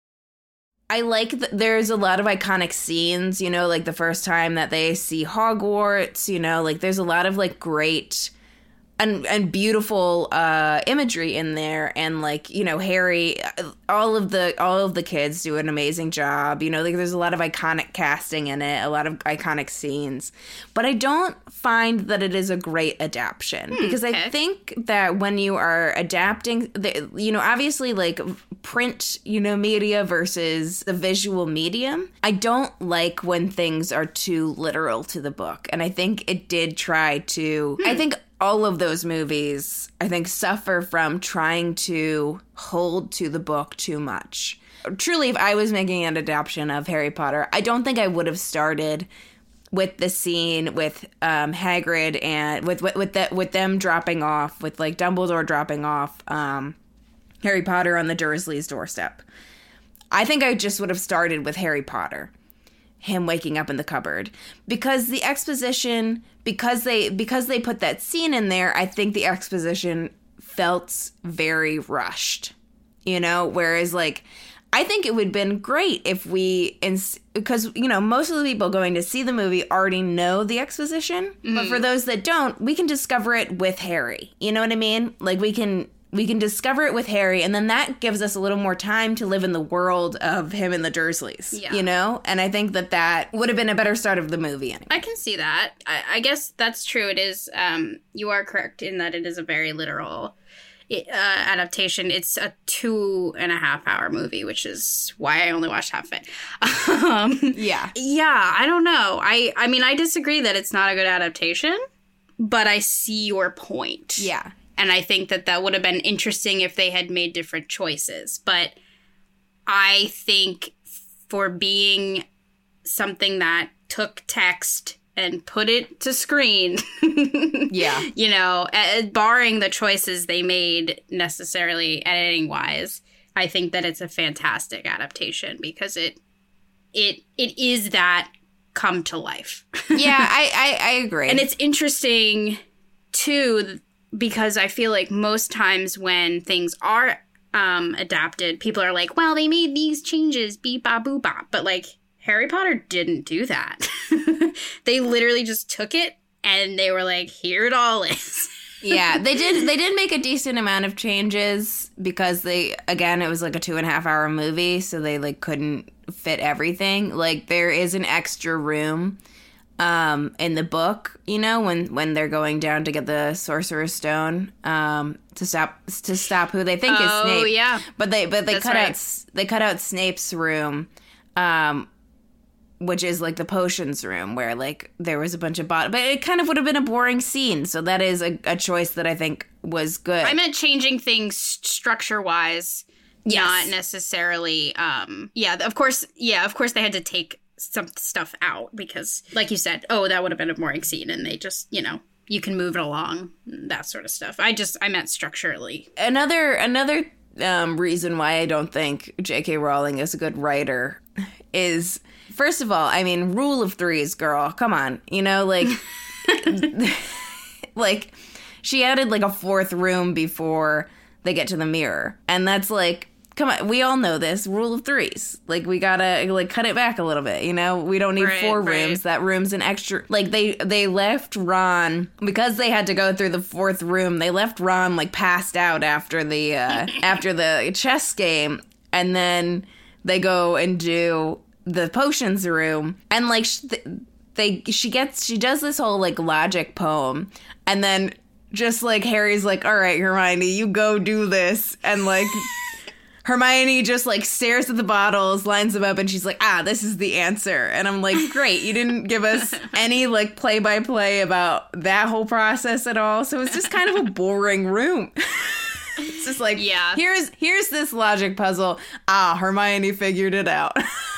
Speaker 2: I like that there's a lot of iconic scenes, you know, like the first time that they see Hogwarts, you know, like there's a lot of like great and and beautiful uh, imagery in there, and like, you know, Harry, all of the all of the kids do an amazing job. You know, like there's a lot of iconic casting in it, a lot of iconic scenes, but I don't find that it is a great adaptation hmm, because okay. I think that when you are adapting, the, you know, obviously like print, you know, media versus the visual medium, I don't like when things are too literal to the book, and I think it did try to. Hmm. I think. All of those movies, I think, suffer from trying to hold to the book too much. Truly, if I was making an adaptation of Harry Potter, I don't think I would have started with the scene with um, Hagrid and with with with, the, with them dropping off, with like Dumbledore dropping off um, Harry Potter on the Dursleys' doorstep. I think I just would have started with Harry Potter. Him waking up in the cupboard, because the exposition, because they because they put that scene in there, I think the exposition felt very rushed, you know, whereas like I think it would have been great if we, because, you know, most of the people going to see the movie already know the exposition, mm-hmm. but for those that don't, we can discover it with Harry, you know what I mean? Like we can We can discover it with Harry, and then that gives us a little more time to live in the world of him and the Dursleys, yeah. you know? And I think that that would have been a better start of the movie. Anyway.
Speaker 1: I can see that. I, I guess that's true. It is, um, you are correct in that it is a very literal uh, adaptation. It's a two and a half hour movie, which is why I only watched half of it. um,
Speaker 2: yeah.
Speaker 1: Yeah, I don't know. I, I mean, I disagree that it's not a good adaptation, but I see your point.
Speaker 2: Yeah.
Speaker 1: And I think that that would have been interesting if they had made different choices. But I think for being something that took text and put it to screen,
Speaker 2: yeah,
Speaker 1: you know, uh, barring the choices they made necessarily editing-wise, I think that it's a fantastic adaptation because it it it is that come to life.
Speaker 2: yeah, I, I, I agree.
Speaker 1: And it's interesting, too, because I feel like most times when things are um, adapted, people are like, well, they made these changes, beep, bop, boop, bop. But, like, Harry Potter didn't do that. They literally just took it and they were like, here it all is.
Speaker 2: yeah, they did They did make a decent amount of changes because they, again, it was like a two and a half hour movie, so they, like, couldn't fit everything. Like, there is an extra room Um, in the book, you know, when, when they're going down to get the Sorcerer's Stone, um, to stop to stop who they think
Speaker 1: oh,
Speaker 2: is Snape.
Speaker 1: Oh yeah,
Speaker 2: but they but they
Speaker 1: That's
Speaker 2: cut
Speaker 1: right.
Speaker 2: out they cut out Snape's room, um, which is like the potions room where like there was a bunch of bottles. But it kind of would have been a boring scene, so that is a, a choice that I think was good.
Speaker 1: I meant changing things structure wise, yes. not necessarily. Um, yeah, of course. Yeah, of course they had to take some stuff out because, like you said, oh, that would have been a boring scene, and they just, you know, you can move it along, that sort of stuff. I just, I meant structurally.
Speaker 2: Another, another um, reason why I don't think J K Rowling is a good writer is, first of all, I mean, rule of threes, girl, come on, you know, like, like, she added like a fourth room before they get to the mirror, and that's like, come on, we all know this. Rule of threes. Like, we gotta, like, cut it back a little bit, you know? We don't need
Speaker 1: right,
Speaker 2: four
Speaker 1: right.
Speaker 2: rooms. That room's an extra... Like, they, they left Ron... Because they had to go through the fourth room, they left Ron, like, passed out after the, uh, after the chess game. And then they go and do the potions room. And, like, sh- they, she gets... She does this whole, like, logic poem. And then just, like, Harry's like, all right, Hermione, you go do this. And, like... Hermione just, like, stares at the bottles, lines them up, and she's like, ah, this is the answer. And I'm like, great, you didn't give us any, like, play-by-play about that whole process at all. So it's just kind of a boring room. It's just like,
Speaker 1: yeah.
Speaker 2: here's here's this logic puzzle. Ah, Hermione figured it out.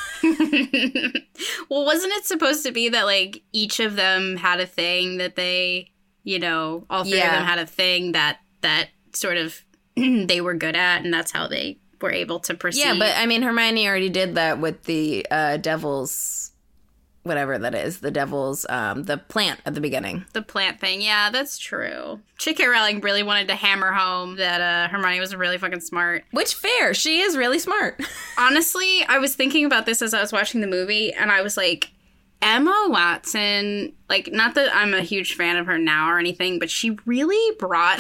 Speaker 1: Well, wasn't it supposed to be that, like, each of them had a thing that they, you know, all three
Speaker 2: yeah.
Speaker 1: of them had a thing that, that sort of they were good at, and that's how they... were able to proceed.
Speaker 2: Yeah, but I mean, Hermione already did that with the uh, devil's, whatever that is, the devil's, um, the plant at the beginning.
Speaker 1: The plant thing, yeah, that's true. J K Rowling really wanted to hammer home that uh, Hermione was really fucking smart.
Speaker 2: Which, fair, she is really smart.
Speaker 1: Honestly, I was thinking about this as I was watching the movie, and I was like, Emma Watson, like, not that I'm a huge fan of her now or anything, but she really brought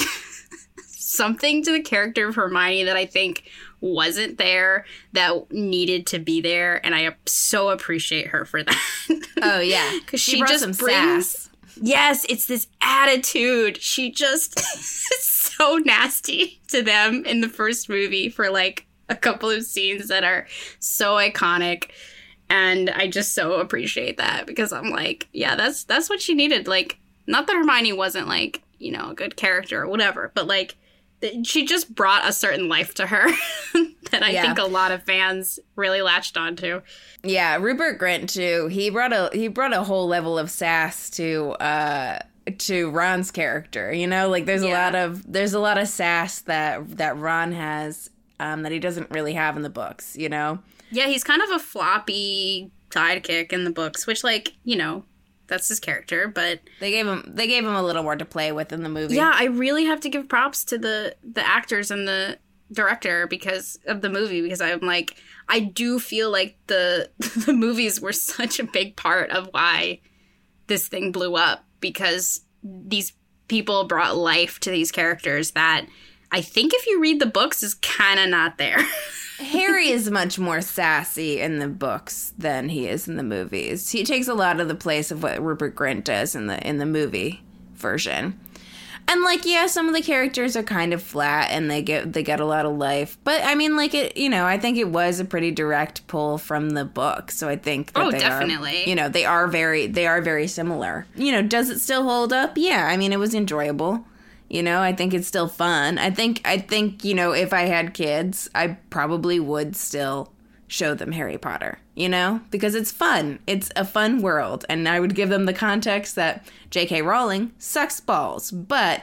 Speaker 1: something to the character of Hermione that I think wasn't there, that needed to be there, and I so appreciate her for that.
Speaker 2: Oh, yeah.
Speaker 1: Because she,
Speaker 2: she brought
Speaker 1: just
Speaker 2: some
Speaker 1: brings...
Speaker 2: sass.
Speaker 1: Yes, it's this attitude. She just is so nasty to them in the first movie for, like, a couple of scenes that are so iconic. And I just so appreciate that, because I'm like, yeah, that's that's what she needed. Like, not that Hermione wasn't, like, you know, a good character or whatever, but, like, th- she just brought a certain life to her that I
Speaker 2: Yeah.
Speaker 1: think a lot of fans really latched onto.
Speaker 2: Yeah, Rupert Grint too. He brought a he brought a whole level of sass to uh to Ron's character. You know, like there's
Speaker 1: Yeah.
Speaker 2: a lot of there's a lot of sass that that Ron has um that he doesn't really have in the books, you know?
Speaker 1: Yeah, he's kind of a floppy sidekick in the books, which, like, you know, that's his character, but
Speaker 2: They gave him they gave him a little more to play with in the movie.
Speaker 1: yeah, I really have to give props to the the actors and the director because of the movie, because I'm like, I do feel like the the movies were such a big part of why this thing blew up, because these people brought life to these characters that I think if you read the books is kind of not there.
Speaker 2: Harry is much more sassy in the books than he is in the movies. He takes a lot of the place of what Rupert Grint does in the in the movie version. And, like, yeah, some of the characters are kind of flat and they get they get a lot of life. But, I mean, like, it, you know, I think it was a pretty direct pull from the book. So I think that
Speaker 1: Oh,
Speaker 2: they
Speaker 1: definitely.
Speaker 2: are, you know, they are very, they are very similar. You know, does it still hold up? Yeah, I mean, it was enjoyable. You know, I think it's still fun. I think, I think, you know, if I had kids, I probably would still show them Harry Potter, you know, because it's fun. It's a fun world. And I would give them the context that J K Rowling sucks balls, but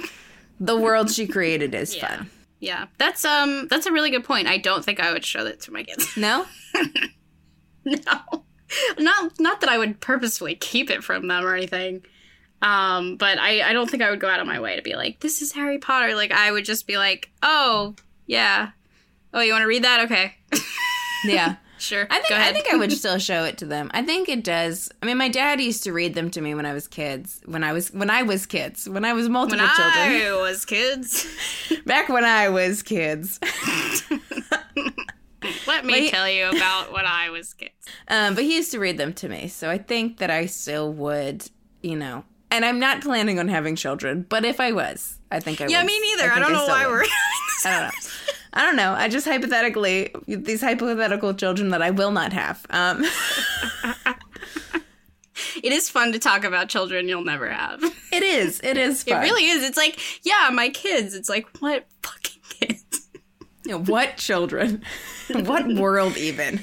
Speaker 2: the world she created is
Speaker 1: Yeah.
Speaker 2: fun.
Speaker 1: Yeah, that's um that's a really good point. I don't think I would show that to my kids.
Speaker 2: No?
Speaker 1: No, not not that I would purposefully keep it from them or anything. Um, but I I don't think I would go out of my way to be like, this is Harry Potter. Like, I would just be like, oh yeah, oh, you want to read that? Okay,
Speaker 2: Yeah.
Speaker 1: sure.
Speaker 2: I think
Speaker 1: go
Speaker 2: I
Speaker 1: ahead.
Speaker 2: think I would still show it to them. I think it does. I mean, my dad used to read them to me when I was kids. When I was when I was kids. When I was multiple
Speaker 1: when
Speaker 2: children.
Speaker 1: I was kids.
Speaker 2: Back when I was kids.
Speaker 1: Let me
Speaker 2: Wait.
Speaker 1: tell you about when I was kids.
Speaker 2: Um, but he used to read them to me, so I think that I still would, you know. And I'm not planning on having children, but if I was, I think I would.
Speaker 1: Yeah, me neither. I,
Speaker 2: think
Speaker 1: don't know
Speaker 2: still
Speaker 1: why
Speaker 2: would.
Speaker 1: we're.
Speaker 2: I don't know. I don't know. I just hypothetically, these hypothetical children that I will not have. Um,
Speaker 1: It is fun to talk about children you'll never have.
Speaker 2: it is. It is
Speaker 1: It
Speaker 2: fun.
Speaker 1: really is. It's like, yeah, my kids. It's like, what fucking kids?
Speaker 2: You know, what children? What world even?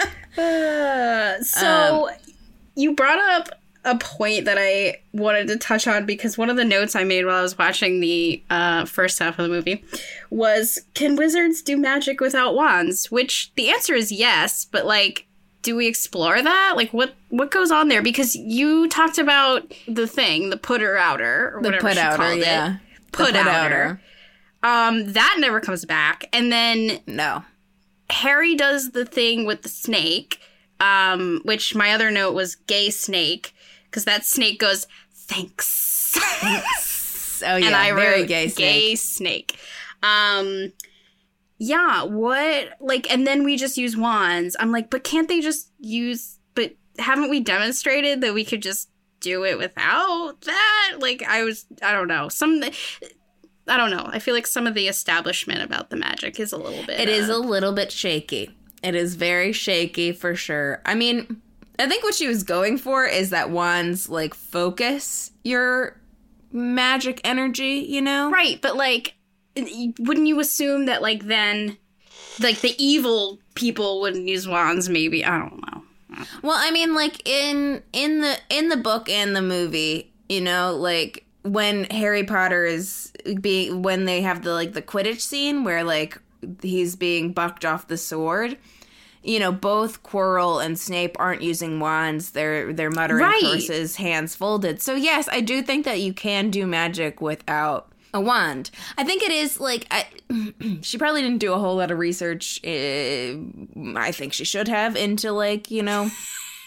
Speaker 1: Uh, so you brought up a point that I wanted to touch on, because one of the notes I made while I was watching the uh, first half of the movie was, can wizards do magic without wands? Which the answer is yes, but, like, do we explore that? Like, what what goes on there? Because you talked about the thing, the putter outer, or
Speaker 2: The
Speaker 1: whatever
Speaker 2: put
Speaker 1: she
Speaker 2: outer,
Speaker 1: called
Speaker 2: yeah.
Speaker 1: it. Put outer. Um, that never comes back. And then
Speaker 2: No.
Speaker 1: Harry does the thing with the snake, um, which my other note was gay snake, because that snake goes, thanks.
Speaker 2: Oh yeah,
Speaker 1: and I
Speaker 2: very
Speaker 1: wrote
Speaker 2: gay snake.
Speaker 1: gay snake. Um, yeah, what? Like, and then we just use wands. I'm like, but can't they just use, but haven't we demonstrated that we could just do it without that? Like, I was, I don't know. Some, I don't know. I feel like some of the establishment about the magic is a little bit.
Speaker 2: It is
Speaker 1: uh,
Speaker 2: a little bit shaky. It is very shaky for sure. I mean, I think what she was going for is that wands, like, focus your magic energy, you know?
Speaker 1: right, but like, wouldn't you assume that, like, then, like, the evil people wouldn't use wands? Maybe, I don't know.
Speaker 2: Well, I mean, like, in in the in the book and the movie, you know, like, when Harry Potter is being, when they have the, like, the Quidditch scene where, like, he's being bucked off the sword, you know, both Quirrell and Snape aren't using wands. They're they're muttering
Speaker 1: Right.
Speaker 2: curses, hands folded. So yes, I do think that you can do magic without a wand. I think it is like I, she probably didn't do a whole lot of research. Uh, I think she should have into, like, you know,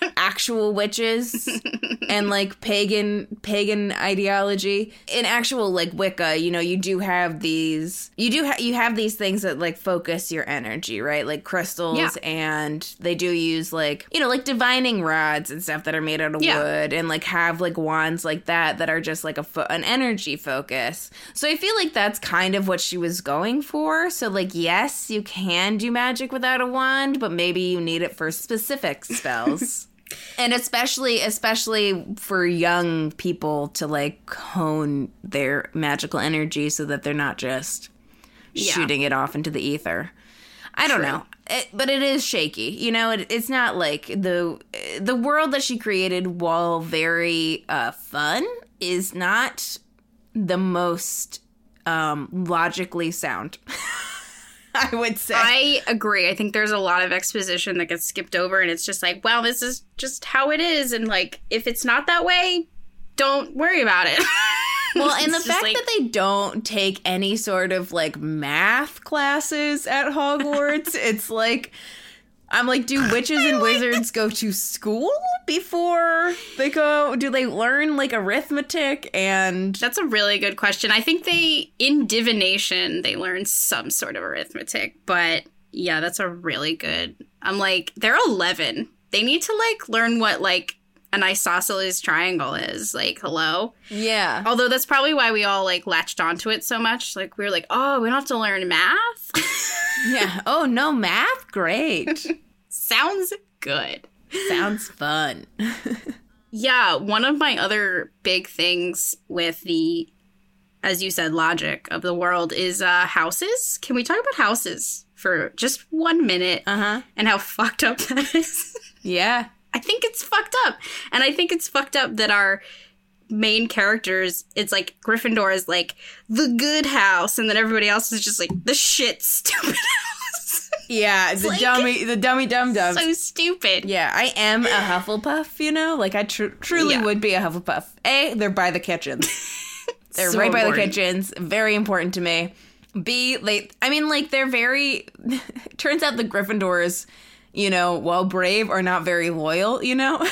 Speaker 2: actual witches and like pagan pagan ideology. In actual like Wicca, you know, you do have these you do ha- you have these things that like focus your energy, right? Like crystals, yeah. And they do use like, you know, like divining rods and stuff that are made out of yeah. wood, and like have like wands like that that are just like a fo- an energy focus. So I feel like that's kind of what she was going for. So like, yes, you can do magic without a wand, but maybe you need it for specific spells. And especially especially for young people to like hone their magical energy so that they're not just yeah. shooting it off into the ether. I don't True. know. It, but it is shaky. You know, it, it's not like the the world that she created, while very uh, fun, is not the most um, logically sound. I would say.
Speaker 1: I agree. I think there's a lot of exposition that gets skipped over, and it's just like, well, this is just how it is. And like, if it's not that way, don't worry about it.
Speaker 2: Well, and the fact like, that they don't take any sort of like math classes at Hogwarts, it's like, I'm like, do witches and wizards go to school before they go? Do they learn like arithmetic? And
Speaker 1: that's a really good question. I think they, in divination, they learn some sort of arithmetic. But yeah, that's a really good. I'm like, they're eleven. They need to like learn what like an isosceles triangle is. Like, hello?
Speaker 2: Yeah.
Speaker 1: Although that's probably why we all like latched onto it so much. Like, we were like, oh, we don't have to learn math?
Speaker 2: Yeah. Oh, no math? Great.
Speaker 1: Sounds good.
Speaker 2: Sounds fun.
Speaker 1: Yeah, one of my other big things with the, as you said, logic of the world is uh, houses. Can we talk about houses for just one minute?
Speaker 2: Uh-huh.
Speaker 1: And how fucked up that is?
Speaker 2: Yeah.
Speaker 1: I think it's fucked up. And I think it's fucked up that our main characters, it's like Gryffindor is like the good house, and then everybody else is just like the shit stupid house.
Speaker 2: Yeah, it's the like, dummy, the dummy dum dums.
Speaker 1: So stupid.
Speaker 2: Yeah, I am a Hufflepuff, you know? Like, I tr- truly yeah. would be a Hufflepuff. A, they're by the kitchens. They're so right by important. the kitchens. Very important to me. B, they, I mean, like, they're very, turns out the Gryffindors, you know, while brave, are not very loyal, you know?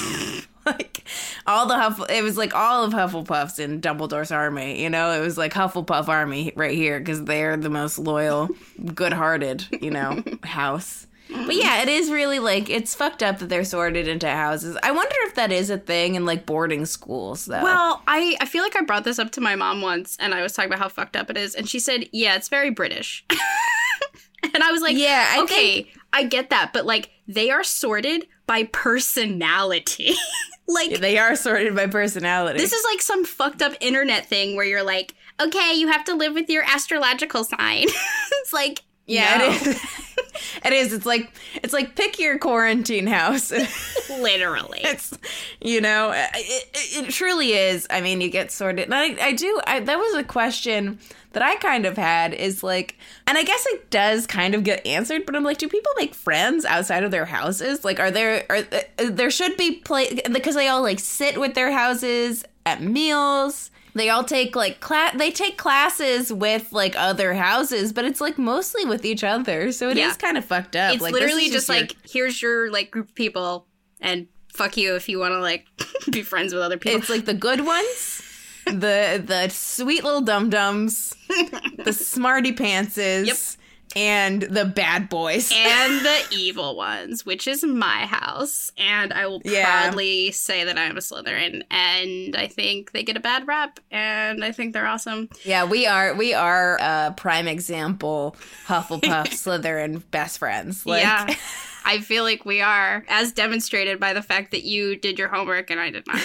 Speaker 2: Like, all the Huffle, it was like all of Hufflepuffs in Dumbledore's army, you know? It was like Hufflepuff army right here, because they're the most loyal, good-hearted, you know, house. But yeah, it is really like, it's fucked up that they're sorted into houses. I wonder if that is a thing in like boarding schools, though.
Speaker 1: Well, I, I feel like I brought this up to my mom once, and I was talking about how fucked up it is, and she said, yeah, it's very British. And I was like, yeah, I okay, think- I get that, but like, they are sorted by personality. Like,
Speaker 2: yeah, they are sorted by personality.
Speaker 1: This is like some fucked up internet thing where you're like, okay, you have to live with your astrological sign. It's like,
Speaker 2: yeah,
Speaker 1: no.
Speaker 2: it is. It is. It's like, it's like pick your quarantine house.
Speaker 1: Literally.
Speaker 2: It's, you know, it, it, it truly is. I mean, you get sorted. And I, I do, I, that was a question that I kind of had, is like, and I guess it does kind of get answered, but I'm like, do people make friends outside of their houses? Like, are there, are, uh, there should be play, because they all like sit with their houses at meals. They all take like class, they take classes with like other houses, but it's like mostly with each other. So it yeah. is kind of fucked up.
Speaker 1: It's
Speaker 2: like,
Speaker 1: literally
Speaker 2: just,
Speaker 1: just your- like, here's your like group of people, and fuck you if you want to like be friends with other people.
Speaker 2: It's like the good ones. the the sweet little dum-dums, the smarty pantses, yep. and the bad boys.
Speaker 1: And the evil ones, which is my house. And I will
Speaker 2: yeah.
Speaker 1: proudly say that I am a Slytherin. And I think they get a bad rap, and I think they're awesome.
Speaker 2: Yeah, we are we are a prime example Hufflepuff Slytherin best friends. Like,
Speaker 1: yeah. I feel like we are, as demonstrated by the fact that you did your homework and I did not.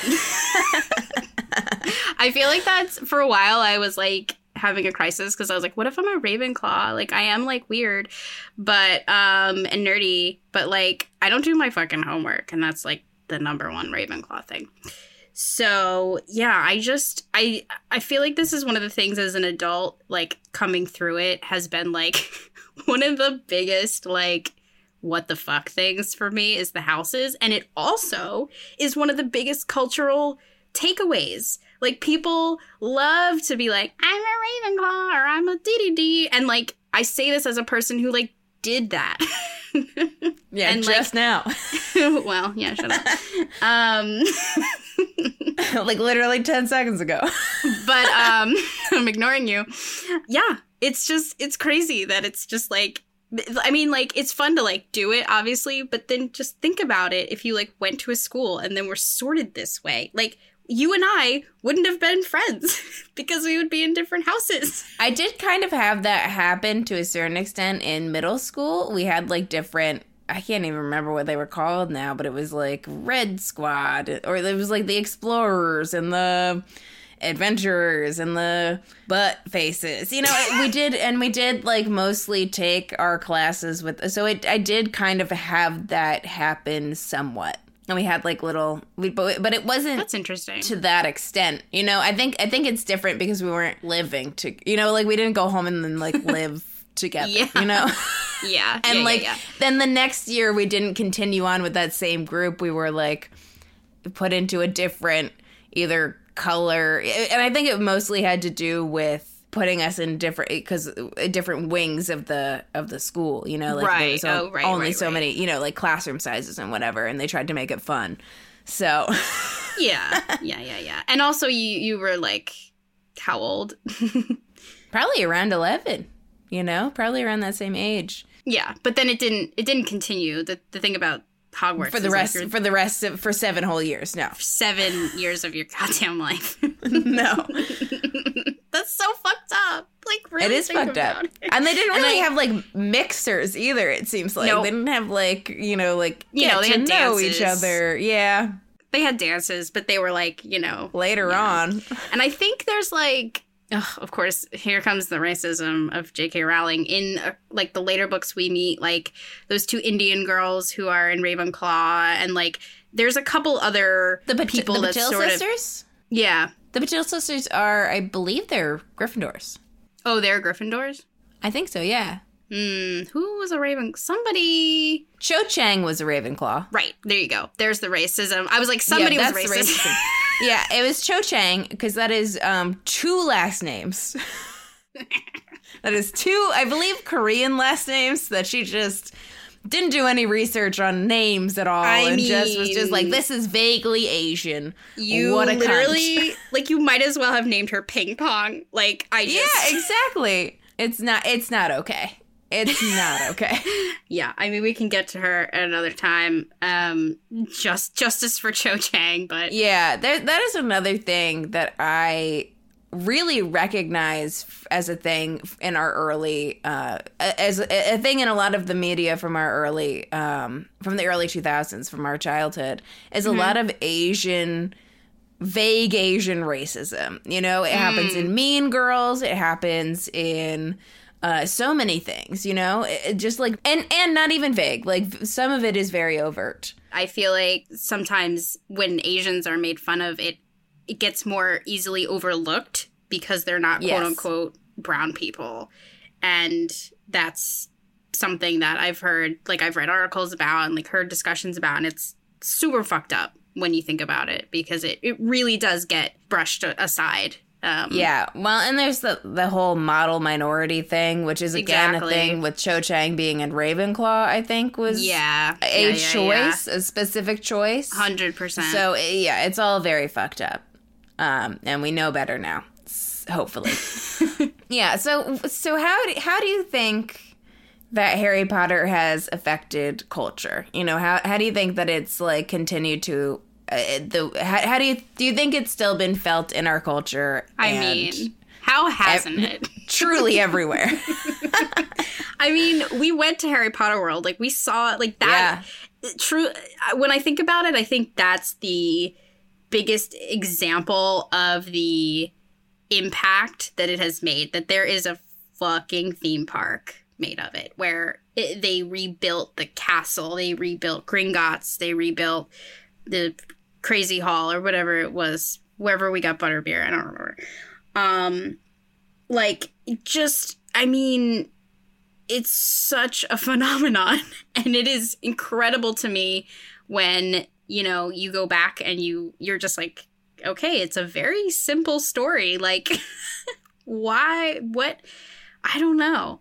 Speaker 1: I feel like that's, for a while, I was like having a crisis because I was like, what if I'm a Ravenclaw? Like, I am like weird, but, um, and nerdy, but like, I don't do my fucking homework, and that's like the number one Ravenclaw thing. So, yeah, I just, I, I feel like this is one of the things as an adult, like, coming through it has been like one of the biggest, like, what the fuck things for me is the houses. And it also is one of the biggest cultural takeaways. Like, people love to be like, I'm a Ravenclaw, or I'm a D D D. And like, I say this as a person who like did that.
Speaker 2: Yeah,
Speaker 1: and,
Speaker 2: just
Speaker 1: like,
Speaker 2: now.
Speaker 1: Well, yeah, shut up. Um,
Speaker 2: like literally ten seconds ago.
Speaker 1: but um, I'm ignoring you. Yeah, it's just, it's crazy that it's just like, I mean, like, it's fun to, like, do it, obviously, but then just think about it if you, like, went to a school and then were sorted this way. Like, you and I wouldn't have been friends because we would be in different houses.
Speaker 2: I did kind of have that happen to a certain extent in middle school. We had, like, different, I can't even remember what they were called now, but it was, like, Red Squad, or it was, like, the Explorers and the Adventurers and the Butt Faces. You know, we did, and we did, like, mostly take our classes with, so it, I did kind of have that happen somewhat. And we had, like, little, we, but, but it wasn't
Speaker 1: That's interesting.
Speaker 2: to that extent. You know, I think I think it's different because we weren't living to, you know, like, we didn't go home and then, like, live together,
Speaker 1: Yeah.
Speaker 2: you know?
Speaker 1: Yeah.
Speaker 2: And,
Speaker 1: yeah,
Speaker 2: like,
Speaker 1: yeah, yeah.
Speaker 2: then the next year we didn't continue on with that same group. We were, like, put into a different either color. And I think it mostly had to do with putting us in different, because different wings of the of the school, you know, like
Speaker 1: Right.
Speaker 2: there was o-
Speaker 1: Oh, right,
Speaker 2: only
Speaker 1: right,
Speaker 2: so
Speaker 1: right.
Speaker 2: many, you know, like classroom sizes and whatever, and they tried to make it fun. So
Speaker 1: Yeah. Yeah, yeah, yeah. And also you you were like how old?
Speaker 2: probably around eleven, you know, probably around that same age.
Speaker 1: Yeah, but then it didn't it didn't continue. The the thing about Hogwarts
Speaker 2: For the
Speaker 1: is,
Speaker 2: rest
Speaker 1: like, you're
Speaker 2: for the rest of for seven whole years. No.
Speaker 1: seven years of your goddamn life.
Speaker 2: No.
Speaker 1: That's so fucked up. Like, really
Speaker 2: It is
Speaker 1: think
Speaker 2: fucked up.
Speaker 1: about it.
Speaker 2: And they didn't
Speaker 1: And
Speaker 2: really
Speaker 1: I-
Speaker 2: have, like, mixers either, it seems like.
Speaker 1: Nope.
Speaker 2: They didn't have, like, you know, like,
Speaker 1: You
Speaker 2: get
Speaker 1: know, they
Speaker 2: to
Speaker 1: had
Speaker 2: know
Speaker 1: dances.
Speaker 2: each other. Yeah.
Speaker 1: They had dances, but they were like, you know.
Speaker 2: Later
Speaker 1: Yeah.
Speaker 2: on.
Speaker 1: And I think there's like, ugh, of course, here comes the racism of J K. Rowling. In uh, like the later books, we meet like those two Indian girls who are in Ravenclaw, and like there's a couple other
Speaker 2: The, Pat-
Speaker 1: people
Speaker 2: the
Speaker 1: that
Speaker 2: Patil
Speaker 1: sort
Speaker 2: sisters?
Speaker 1: of yeah.
Speaker 2: The Patil sisters are, I believe they're Gryffindors.
Speaker 1: Oh, they're Gryffindors.
Speaker 2: I think so, yeah.
Speaker 1: Hmm. Who was a Raven? Somebody.
Speaker 2: Cho Chang was a Ravenclaw.
Speaker 1: Right. There you go. There's the racism. I was like, somebody
Speaker 2: yeah,
Speaker 1: was
Speaker 2: that's the
Speaker 1: racist.
Speaker 2: racism. Yeah, it was Cho Chang, because that is um, two last names. That is two, I believe, Korean last names that she just didn't do any research on names at all.
Speaker 1: I
Speaker 2: and just was just like,
Speaker 1: mean-
Speaker 2: this is vaguely Asian.
Speaker 1: You
Speaker 2: what a cunt.
Speaker 1: literally, like, you might as well have named her Ping Pong. Like, I just.
Speaker 2: Yeah, exactly. It's not, it's not okay. It's not okay.
Speaker 1: Yeah, I mean, we can get to her at another time. Um, just justice for Cho Chang, but
Speaker 2: Yeah, there, that is another thing that I really recognize as a thing in our early, uh, as a, a thing in a lot of the media from our early, um, from the early two thousands, from our childhood, is a lot of Asian, vague Asian racism. You know, it happens in Mean Girls. It happens in uh, so many things, you know, it, it just like, and, and not even vague. Like some of it is very overt.
Speaker 1: I feel like sometimes when Asians are made fun of, it it gets more easily overlooked because they're not
Speaker 2: Yes.
Speaker 1: quote unquote brown people, and that's something that I've heard, like I've read articles about and like heard discussions about, and it's super fucked up when you think about it because it, it really does get brushed a- aside. Um,
Speaker 2: Yeah, well, and there's the the whole model minority thing, which is again
Speaker 1: Exactly.
Speaker 2: a thing with Cho Chang being in Ravenclaw. I think was
Speaker 1: Yeah.
Speaker 2: a
Speaker 1: yeah, yeah,
Speaker 2: choice, a specific choice.
Speaker 1: one hundred percent.
Speaker 2: So yeah, it's all very fucked up, um, and we know better now, s- hopefully. Yeah. So so how do, how do you think that Harry Potter has affected culture? You know, how how do you think that it's like continued to uh, the how, how do you do you think it's still been felt in our culture?
Speaker 1: I
Speaker 2: and
Speaker 1: mean, how hasn't it?
Speaker 2: truly everywhere.
Speaker 1: I mean, we went to Harry Potter World. Like, we saw it. Like, that. True. When I think about it, I think that's the biggest example of the impact that it has made. That there is a fucking theme park made of it, where it, they rebuilt the castle, they rebuilt Gringotts, they rebuilt the Crazy Hall or whatever it was, wherever we got butterbeer. I don't remember. Um, like, just, I mean, it's such a phenomenon, and it is incredible to me when, you know, you go back and you, you're just like, okay, it's a very simple story. Like, why, what, I don't know.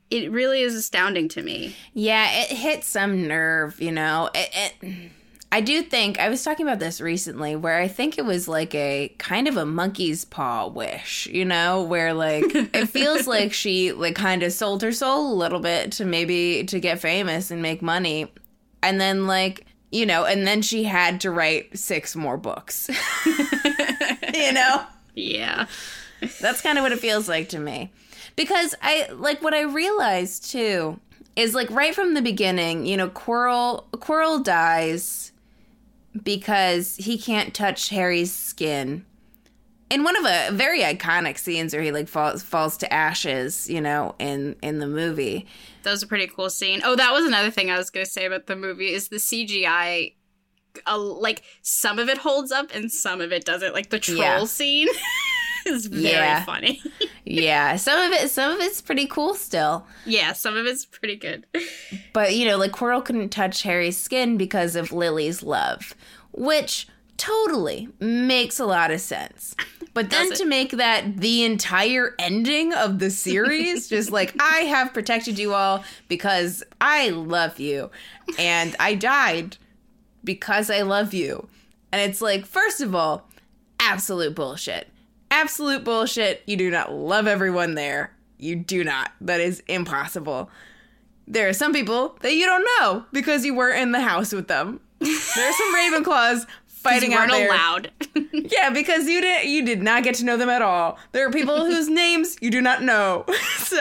Speaker 1: it really is astounding to me.
Speaker 2: Yeah, it hit some nerve, you know. It, it I do think, I was talking about this recently, where I think it was like a kind of a monkey's paw wish, you know, where like it feels like she like kind of sold her soul a little bit to maybe to get famous and make money. And then like, you know, and then she had to write six more books, you know?
Speaker 1: Yeah.
Speaker 2: That's kind of what it feels like to me. Because I like what I realized too is like right from the beginning, you know, Quirrell Quirrell dies because he can't touch Harry's skin. In one of a very iconic scenes where he like falls falls to ashes, you know, in in the movie.
Speaker 1: That was a pretty cool scene. Oh, that was another thing I was going to say about the movie is the C G I. Uh, like some of it holds up and some of it doesn't. Like the troll yeah. scene is very
Speaker 2: yeah.
Speaker 1: funny.
Speaker 2: Yeah, some of it, some of it's pretty cool still.
Speaker 1: Yeah, some of it's pretty good.
Speaker 2: But you know, like Quirrell couldn't touch Harry's skin because of Lily's love, which totally makes a lot of sense. But then to make that the entire ending of the series, just like, I have protected you all because I love you. And I died because I love you. And it's like, first of all, absolute bullshit. Absolute bullshit. You do not love everyone there. You do not. That is impossible. There are some people that you don't know because you weren't in the house with them. There are some Ravenclaws fighting out there.
Speaker 1: You weren't allowed.
Speaker 2: Yeah, because you did you did not get to know them at all. There are people whose names you do not know. So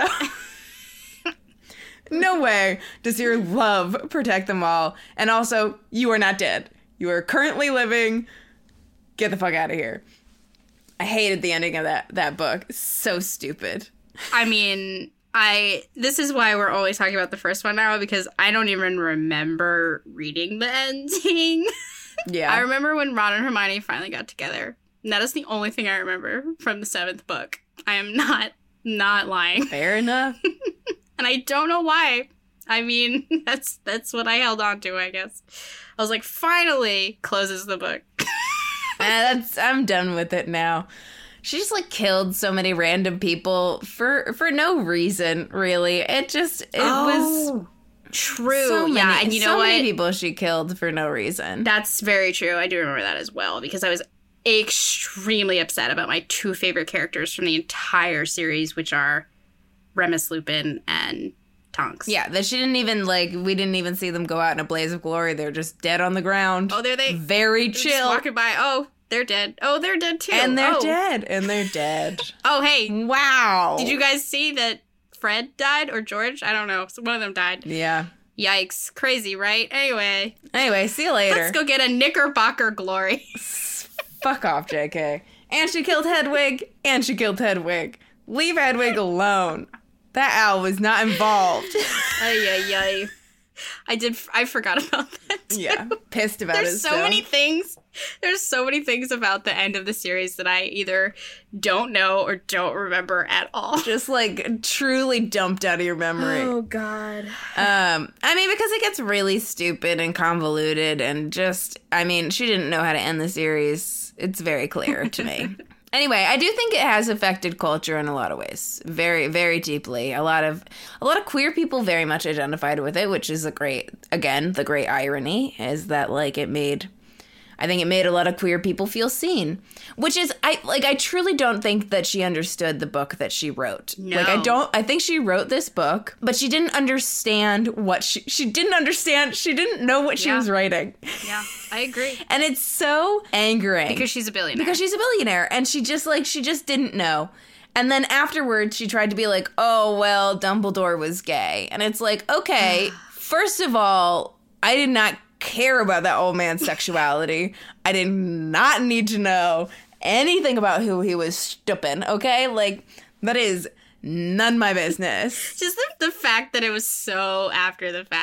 Speaker 2: no way does your love protect them all. And also, you are not dead. You are currently living. Get the fuck out of here. I hated the ending of that that book. So stupid.
Speaker 1: I mean, I this is why we're always talking about the first one now, because I don't even remember reading the ending.
Speaker 2: Yeah.
Speaker 1: I remember when Ron and Hermione finally got together. And that is the only thing I remember from the seventh book. I am not, not lying.
Speaker 2: Fair enough.
Speaker 1: And I don't know why. I mean, that's that's what I held on to, I guess. I was like, finally closes the book.
Speaker 2: uh, that's I'm done with it now. She just like killed so many random people for for no reason, really. It just it
Speaker 1: oh.
Speaker 2: was
Speaker 1: True.
Speaker 2: So many,
Speaker 1: yeah, and you know
Speaker 2: so
Speaker 1: what?
Speaker 2: many people she killed for no reason.
Speaker 1: That's very true. I do remember that as well, because I was extremely upset about my two favorite characters from the entire series, which are Remus Lupin and Tonks.
Speaker 2: Yeah, that she didn't even, like, we didn't even see them go out in a blaze of glory. They're just dead on the ground.
Speaker 1: Oh, there they
Speaker 2: Very
Speaker 1: they're
Speaker 2: chill.
Speaker 1: Just walking by. Oh, they're dead. Oh, they're dead too.
Speaker 2: And they're
Speaker 1: oh.
Speaker 2: dead. And they're dead.
Speaker 1: Oh, hey.
Speaker 2: Wow.
Speaker 1: Did you guys see that Fred died or George? I don't know. So one of them died.
Speaker 2: Yeah.
Speaker 1: Yikes. Crazy, right? Anyway.
Speaker 2: Anyway, see you later.
Speaker 1: Let's go get a Knickerbocker glory.
Speaker 2: Fuck off, J K. And she killed Hedwig. And she killed Hedwig. Leave Hedwig alone. That owl was not involved.
Speaker 1: Ay, ay, ay. I did. I forgot about that too.
Speaker 2: Yeah. Pissed about
Speaker 1: There's
Speaker 2: it.
Speaker 1: so
Speaker 2: still.
Speaker 1: many things. There's so many things about the end of the series that I either don't know or don't remember at all.
Speaker 2: Just like truly dumped out of your memory.
Speaker 1: Oh, God.
Speaker 2: Um, I mean, because it gets really stupid and convoluted and just, I mean, she didn't know how to end the series. It's very clear to me. Anyway, I do think it has affected culture in a lot of ways. Very, very deeply. A lot of a lot of queer people very much identified with it, which is a great, again, the great irony is that like it made I think it made a lot of queer people feel seen, which is, I like, I truly don't think that she understood the book that she wrote.
Speaker 1: No.
Speaker 2: Like, I don't, I think she wrote this book, but she didn't understand what she, she didn't understand, she didn't know what she
Speaker 1: Yeah.
Speaker 2: was writing.
Speaker 1: Yeah, I agree.
Speaker 2: And it's so angering.
Speaker 1: Because she's a billionaire.
Speaker 2: Because she's a billionaire, and she just, like, she just didn't know. And then afterwards, she tried to be like, oh, well, Dumbledore was gay. And it's like, okay, first of all, I did not care about that old man's sexuality. I did not need to know anything about who he was stooping, okay? Like, that is none my business.
Speaker 1: Just the, the fact that it was so after the fact.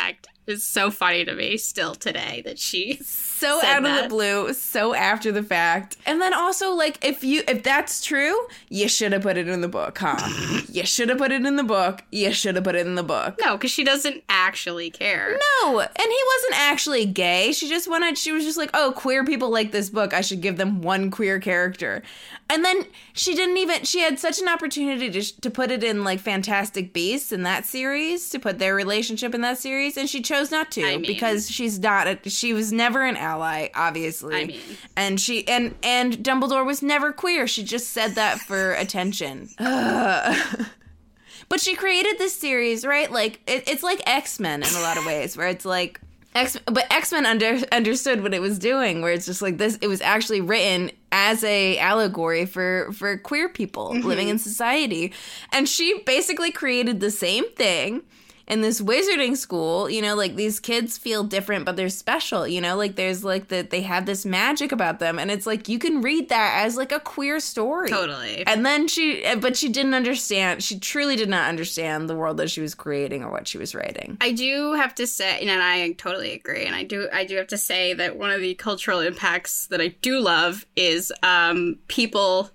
Speaker 1: is so funny to me still today that she
Speaker 2: so
Speaker 1: said
Speaker 2: out
Speaker 1: that.
Speaker 2: of the blue, so after the fact. And then also, like, if you if that's true, you should have put it in the book, huh? You should have put it in the book. You should have put it in the book.
Speaker 1: No, because she doesn't actually care.
Speaker 2: No, and he wasn't actually gay. She just wanted, she was just like, oh, queer people like this book. I should give them one queer character. And then she didn't even, she had such an opportunity to, to put it in, like, Fantastic Beasts in that series, to put their relationship in that series, and she chose not to
Speaker 1: I mean,
Speaker 2: because she's not, a, she was never an ally, obviously.
Speaker 1: I mean.
Speaker 2: And she, and, and Dumbledore was never queer. She just said that for attention. Ugh. But she created this series, right? Like, it, it's like X-Men in a lot of ways, where it's like, X, but X-Men under, understood what it was doing, where it's just like this, it was actually written as a allegory for, for queer people mm-hmm. living in society. And she basically created the same thing in this wizarding school. You know, like, these kids feel different, but they're special, you know, like, there's like that they have this magic about them. And it's like, you can read that as like a queer story.
Speaker 1: Totally.
Speaker 2: And then she, but she didn't understand, she truly did not understand the world that she was creating or what she was writing.
Speaker 1: I do have to say, and I totally agree, and I do I do have to say that one of the cultural impacts that I do love is um, people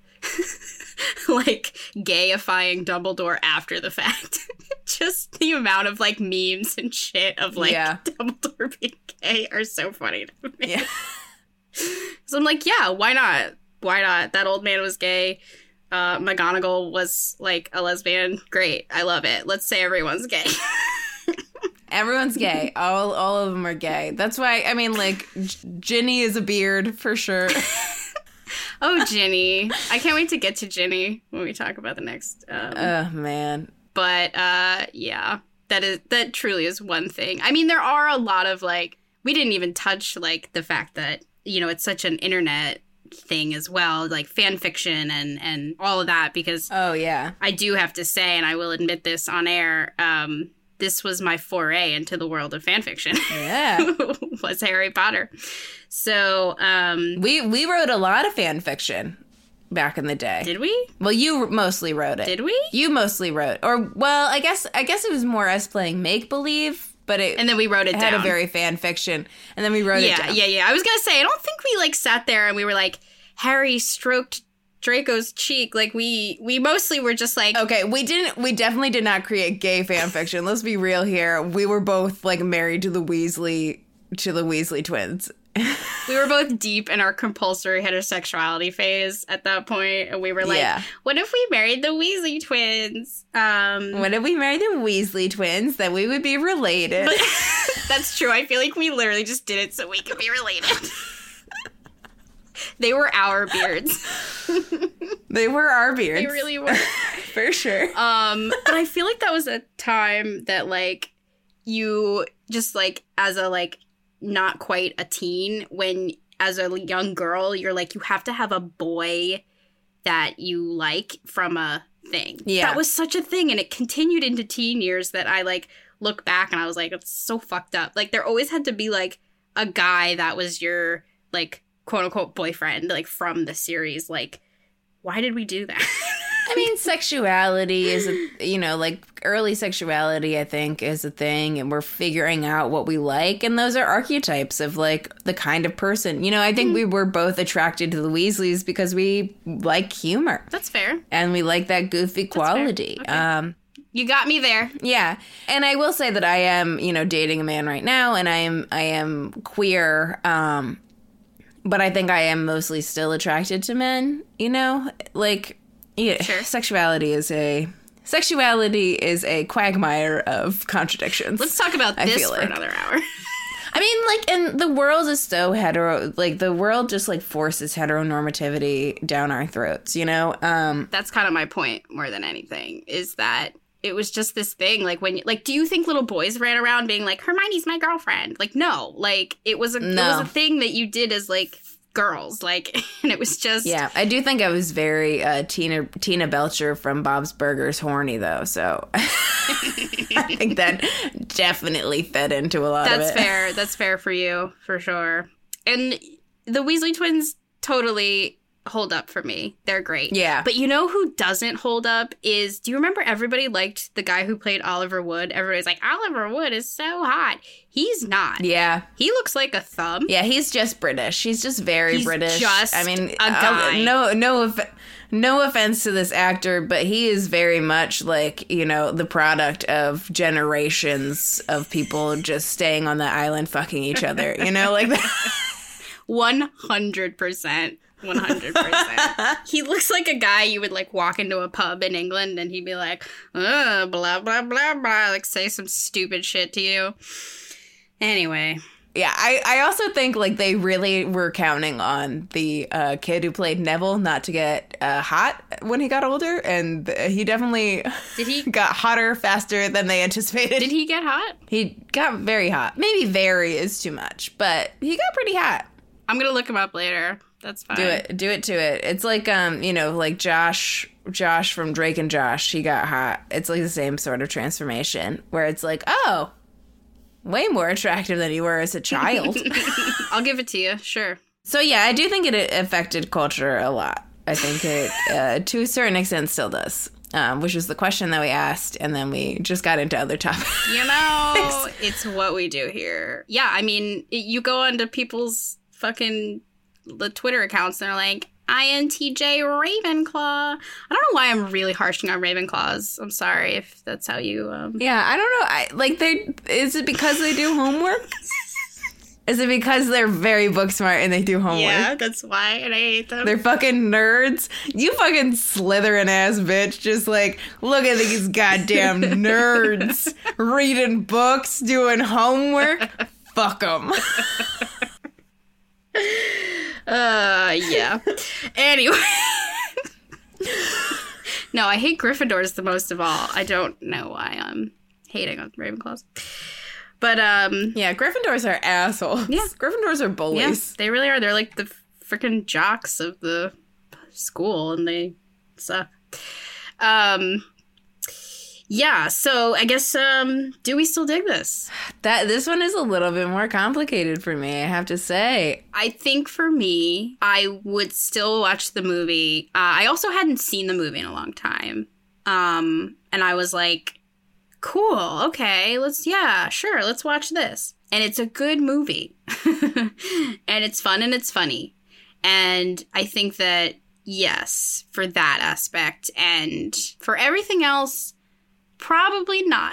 Speaker 1: like gayifying Dumbledore after the fact. Just the amount of, like, memes and shit of, like, yeah. Dumbledore being gay are so funny to me.
Speaker 2: Yeah.
Speaker 1: So I'm like, yeah, why not? Why not? That old man was gay. Uh, McGonagall was, like, a lesbian. Great. I love it. Let's say everyone's gay.
Speaker 2: Everyone's gay. All all of them are gay. That's why, I mean, like, G- Ginny is a beard, for sure.
Speaker 1: Oh, Ginny. I can't wait to get to Ginny when we talk about the next. Um,
Speaker 2: oh, man.
Speaker 1: But, uh, yeah, that is, that truly is one thing. I mean, there are a lot of, like, we didn't even touch, like, the fact that, you know, it's such an internet thing as well, like fan fiction and, and all of that, because
Speaker 2: oh, yeah.
Speaker 1: I do have to say, and I will admit this on air, um, this was my foray into the world of fan fiction.
Speaker 2: Yeah.
Speaker 1: Was Harry Potter. So, um...
Speaker 2: We, we wrote a lot of fan fiction. Back in the day.
Speaker 1: Did we?
Speaker 2: Well, you mostly wrote it.
Speaker 1: Did we?
Speaker 2: You mostly wrote. Or, well, I guess I guess it was more us playing make-believe, but it...
Speaker 1: And then we wrote it,
Speaker 2: it
Speaker 1: down.
Speaker 2: had a very fan fiction, and then we wrote
Speaker 1: yeah,
Speaker 2: it down.
Speaker 1: Yeah, yeah, yeah. I was gonna say, I don't think we, like, sat there and we were like, Harry stroked Draco's cheek. Like, we we mostly were just like...
Speaker 2: Okay, we didn't... We definitely did not create gay fan fiction. Let's be real here. We were both, like, married to the Weasley... to the Weasley twins.
Speaker 1: We were both deep in our compulsory heterosexuality phase at that point, and we were like, yeah. What if we married the Weasley twins? Um,
Speaker 2: what if we married the Weasley twins? Then we would be related.
Speaker 1: But, that's true. I feel like we literally just did it so we could be related. They were our beards.
Speaker 2: They were our beards.
Speaker 1: They really were.
Speaker 2: For sure.
Speaker 1: Um, but I feel like that was a time that, like, you just, like, as a, like, not quite a teen, when as a young girl you're like, you have to have a boy that you like from a thing. Yeah, that was such a thing, and it continued into teen years that I, like, look back and I was like, it's so fucked up. Like, there always had to be, like, a guy that was your, like, quote unquote boyfriend, like, from the series. Like, why did we do that?
Speaker 2: I mean, sexuality is, a, you know, like, early sexuality, I think, is a thing, and we're figuring out what we like, and those are archetypes of, like, the kind of person. You know, I think mm. we were both attracted to the Weasleys because we like humor.
Speaker 1: That's fair.
Speaker 2: And we like that goofy quality.
Speaker 1: Okay.
Speaker 2: Um,
Speaker 1: you got me there.
Speaker 2: Yeah. And I will say that I am, you know, dating a man right now, and I am, I am queer, um, but I think I am mostly still attracted to men, you know, like... Yeah, sure. Sexuality is a sexuality is a quagmire of contradictions.
Speaker 1: Let's talk about this for like. another hour.
Speaker 2: I mean, like, and the world is so hetero, like, the world just, like, forces heteronormativity down our throats, you know? Um,
Speaker 1: That's kind of my point more than anything, is that it was just this thing, like, when, like, do you think little boys ran around being like, Hermione's my girlfriend? Like, no. Like, it was a, no. it was a thing that you did as, like, girls, like, and it was just...
Speaker 2: Yeah, I do think I was very uh, Tina Tina Belcher from Bob's Burgers horny, though, so I think that definitely fed into a lot
Speaker 1: That's
Speaker 2: of it.
Speaker 1: That's fair. That's fair for you, for sure. And the Weasley twins totally hold up for me. They're great.
Speaker 2: Yeah.
Speaker 1: But you know who doesn't hold up is, do you remember everybody liked the guy who played Oliver Wood? Everybody's like, Oliver Wood is so hot. He's not.
Speaker 2: Yeah.
Speaker 1: He looks like a thumb.
Speaker 2: Yeah, he's just British. He's just very
Speaker 1: He's
Speaker 2: British.
Speaker 1: just
Speaker 2: I mean,
Speaker 1: a guy.
Speaker 2: uh, no, no, off- no offense to this actor, but he is very much like, you know, the product of generations of people just staying on the island fucking each other. You know, like that.
Speaker 1: one hundred percent. one hundred percent. He looks like a guy you would, like, walk into a pub in England and he'd be like, uh, blah, blah, blah, blah, like, say some stupid shit to you. Anyway.
Speaker 2: Yeah, I, I also think, like, they really were counting on the uh, kid who played Neville not to get uh, hot when he got older, and he definitely
Speaker 1: Did he
Speaker 2: got hotter faster than they anticipated.
Speaker 1: Did he get hot?
Speaker 2: He got very hot. Maybe very is too much, but he got pretty hot.
Speaker 1: I'm gonna look him up later. That's fine.
Speaker 2: Do it. Do it to it. It's like, um, you know, like Josh, Josh from Drake and Josh, he got hot. It's like the same sort of transformation where it's like, oh, way more attractive than you were as a child.
Speaker 1: I'll give it to you. Sure.
Speaker 2: So, yeah, I do think it affected culture a lot. I think it, uh, to a certain extent, still does, um, which was the question that we asked, and then we just got into other topics.
Speaker 1: You know, it's what we do here. Yeah, I mean, you go onto people's fucking the Twitter accounts, and they're like, I N T J Ravenclaw. I don't know why I'm really harshing on Ravenclaws. I'm sorry if that's how you... Um...
Speaker 2: Yeah, I don't know. I like, they. Is it because they do homework? Is it because they're very book smart and they do homework?
Speaker 1: Yeah, that's why, and I hate them.
Speaker 2: They're fucking nerds. You fucking Slytherin ass bitch. Just like, look at these goddamn nerds reading books, doing homework. Fuck them.
Speaker 1: Uh, yeah. Anyway. No, I hate Gryffindors the most of all. I don't know why I'm hating on Ravenclaws. But, um...
Speaker 2: yeah, Gryffindors are assholes.
Speaker 1: Yeah.
Speaker 2: Gryffindors are bullies.
Speaker 1: Yeah, they really are. They're like the freaking jocks of the school, and they suck. Um... Yeah, so I guess, um, do we still dig this?
Speaker 2: That this one is a little bit more complicated for me, I have to say.
Speaker 1: I think for me, I would still watch the movie. Uh, I also hadn't seen the movie in a long time. Um, and I was like, cool, okay, let's, yeah, sure, let's watch this. And it's a good movie. And it's fun and it's funny. And I think that, yes, for that aspect. And for everything else, probably not.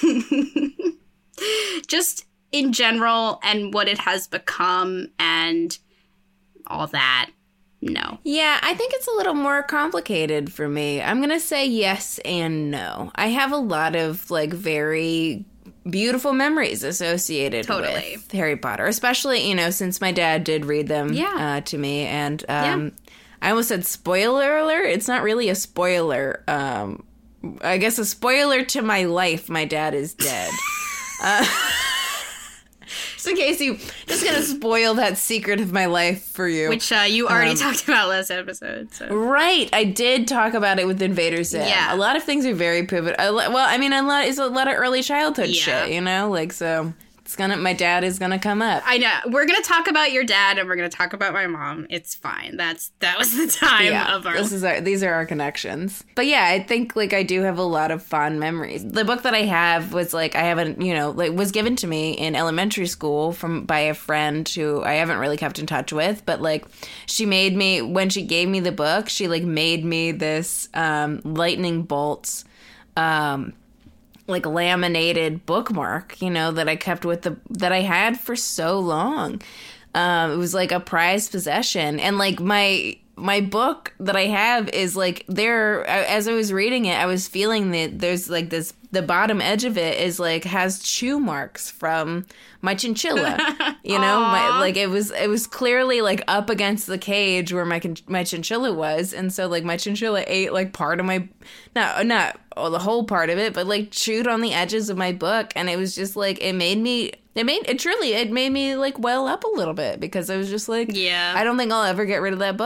Speaker 1: Just in general and what it has become and all that, no.
Speaker 2: Yeah, I think it's a little more complicated for me. I'm going to say yes and no. I have a lot of, like, very beautiful memories associated
Speaker 1: Totally.
Speaker 2: with Harry Potter, especially, you know, since my dad did read them
Speaker 1: Yeah.
Speaker 2: uh, to me. And um,
Speaker 1: Yeah.
Speaker 2: I almost said spoiler alert. It's not really a spoiler. Um I guess a spoiler to my life, my dad is dead. uh, just in case you, just gonna spoil that secret of my life for you.
Speaker 1: Which uh, you already
Speaker 2: Um,
Speaker 1: talked about last episode. So.
Speaker 2: Right, I did talk about it with Invader Zim.
Speaker 1: Yeah.
Speaker 2: A lot of things are very pivotal. Well, I mean, a lot is a lot of early childhood
Speaker 1: Yeah.
Speaker 2: shit, you know, like so. It's gonna. My dad is gonna come up.
Speaker 1: I know. We're going to talk about your dad and we're going to talk about my mom. It's fine. That's That was the time
Speaker 2: Yeah,
Speaker 1: of our...
Speaker 2: this is our, these are our connections. But yeah, I think like I do have a lot of fond memories. The book that I have was like I haven't, you know, like was given to me in elementary school from by a friend who I haven't really kept in touch with, but like she made me when she gave me the book, she like made me this um lightning bolts um like laminated bookmark, you know, that I kept with the that I had for so long. Um, it was like a prized possession, and like my my book that I have is like there. As I was reading it, I was feeling that there's like this. The bottom edge of it is like has chew marks from my chinchilla. You know, my, like it was it was clearly like up against the cage where my my chinchilla was, and so like my chinchilla ate like part of my not not oh, the whole part of it, but like chewed on the edges of my book, and it was just like it made me. It made it truly it made me like well up a little bit because I was just like,
Speaker 1: Yeah.
Speaker 2: I don't think I'll ever get rid of that book.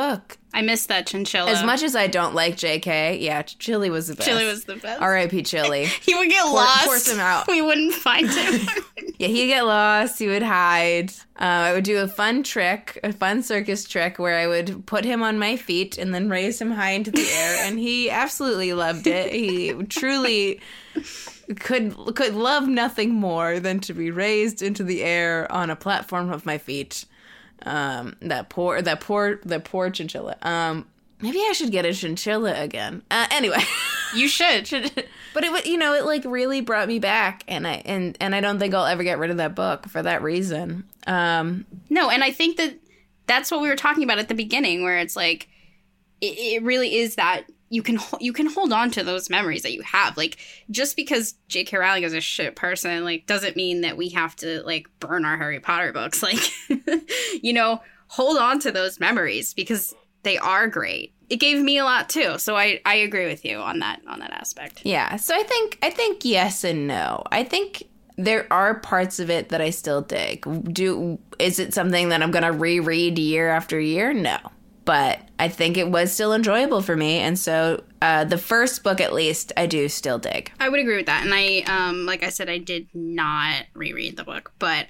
Speaker 1: I miss that chinchilla.
Speaker 2: As much as I don't like J K, yeah, Chili was the best.
Speaker 1: Chili was the best.
Speaker 2: R I P Chili.
Speaker 1: He would get
Speaker 2: Pour,
Speaker 1: lost.
Speaker 2: Force him out.
Speaker 1: We wouldn't find him.
Speaker 2: Yeah, he'd get lost. He would hide. Uh, I would do a fun trick, a fun circus trick where I would put him on my feet and then raise him high into the air. And he absolutely loved it. He truly could could love nothing more than to be raised into the air on a platform of my feet. Um, that poor, that poor, that poor chinchilla. Um, maybe I should get a chinchilla again. Uh, anyway,
Speaker 1: you should.
Speaker 2: But it would, you know, it like really brought me back, and I and and I don't think I'll ever get rid of that book for that reason. Um,
Speaker 1: no, and I think that that's what we were talking about at the beginning, where it's like it, it really is that you can you can hold on to those memories that you have. Like, just because J K. Rowling is a shit person, like, doesn't mean that we have to, like, burn our Harry Potter books. Like, you know, hold on to those memories because they are great. It gave me a lot too, so I, I agree with you on that on that aspect.
Speaker 2: Yeah, so I think I think yes and no. I think there are parts of it that I still dig. Do is it something that I'm gonna reread year after year? No. But I think it was still enjoyable for me, and so uh, the first book, at least, I do still dig.
Speaker 1: I would agree with that, and I, um, like I said, I did not reread the book, but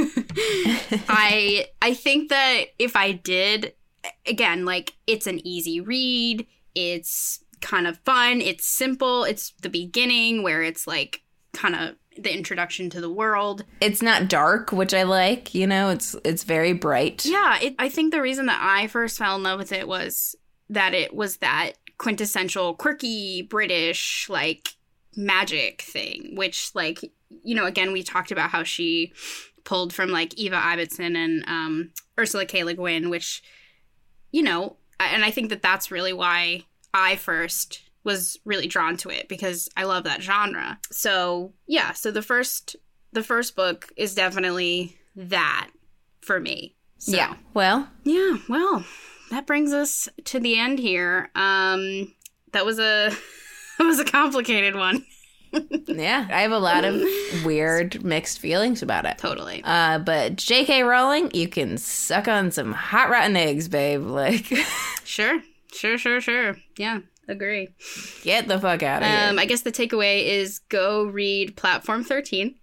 Speaker 1: I, I think that if I did, again, like, it's an easy read, it's kind of fun, it's simple, it's the beginning where it's like kind of the introduction to the world.
Speaker 2: It's not dark, which I like, you know, it's it's very bright.
Speaker 1: Yeah, it, I think the reason that I first fell in love with it was that it was that quintessential quirky British, like, magic thing, which, like, you know, again, we talked about how she pulled from, like, Eva Ibbotson and um, Ursula K. Le Guin, which, you know, and I think that that's really why I first was really drawn to it, because I love that genre. So yeah, so the first the first book is definitely that for me. So,
Speaker 2: yeah. Well.
Speaker 1: Yeah. Well, that brings us to the end here. Um, that was a that was a complicated one.
Speaker 2: Yeah, I have a lot of weird mixed feelings about it.
Speaker 1: Totally.
Speaker 2: Uh, but J K. Rowling, you can suck on some hot rotten eggs, babe. Like,
Speaker 1: sure, sure, sure, sure. Yeah. Agree.
Speaker 2: Get the fuck out of
Speaker 1: um,
Speaker 2: here.
Speaker 1: I guess the takeaway is go read Platform thirteen.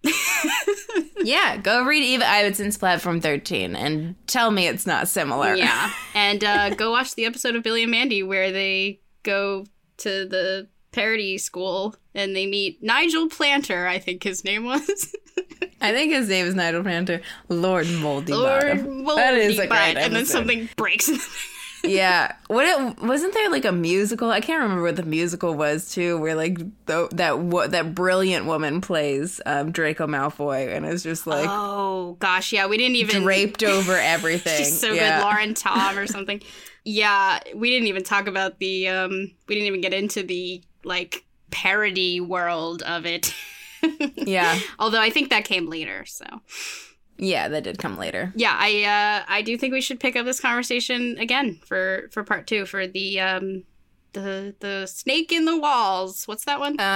Speaker 2: Yeah, go read Eva Ibbotson's Platform thirteen and tell me it's not similar.
Speaker 1: Yeah, and uh, go watch the episode of Billy and Mandy where they go to the parody school and they meet Nigel Planter, I think his name was.
Speaker 2: I think his name is Nigel Planter. Lord Moldy
Speaker 1: Lord
Speaker 2: Bottom.
Speaker 1: Moldy
Speaker 2: That is a great
Speaker 1: Bottom.
Speaker 2: episode.
Speaker 1: And then something breaks in the
Speaker 2: Yeah. What it, wasn't there like a musical? I can't remember what the musical was too, where like the, that what that brilliant woman plays um, Draco Malfoy, and it's just like
Speaker 1: oh gosh, yeah, we didn't even
Speaker 2: draped over everything.
Speaker 1: She's so
Speaker 2: yeah.
Speaker 1: good, Lauren Tom or something. Yeah, we didn't even talk about the um, we didn't even get into the like parody world of it.
Speaker 2: Yeah.
Speaker 1: Although I think that came later, so.
Speaker 2: Yeah, that did come later.
Speaker 1: Yeah, I uh, I do think we should pick up this conversation again for, for part two for the um the the snake in the walls. What's that one?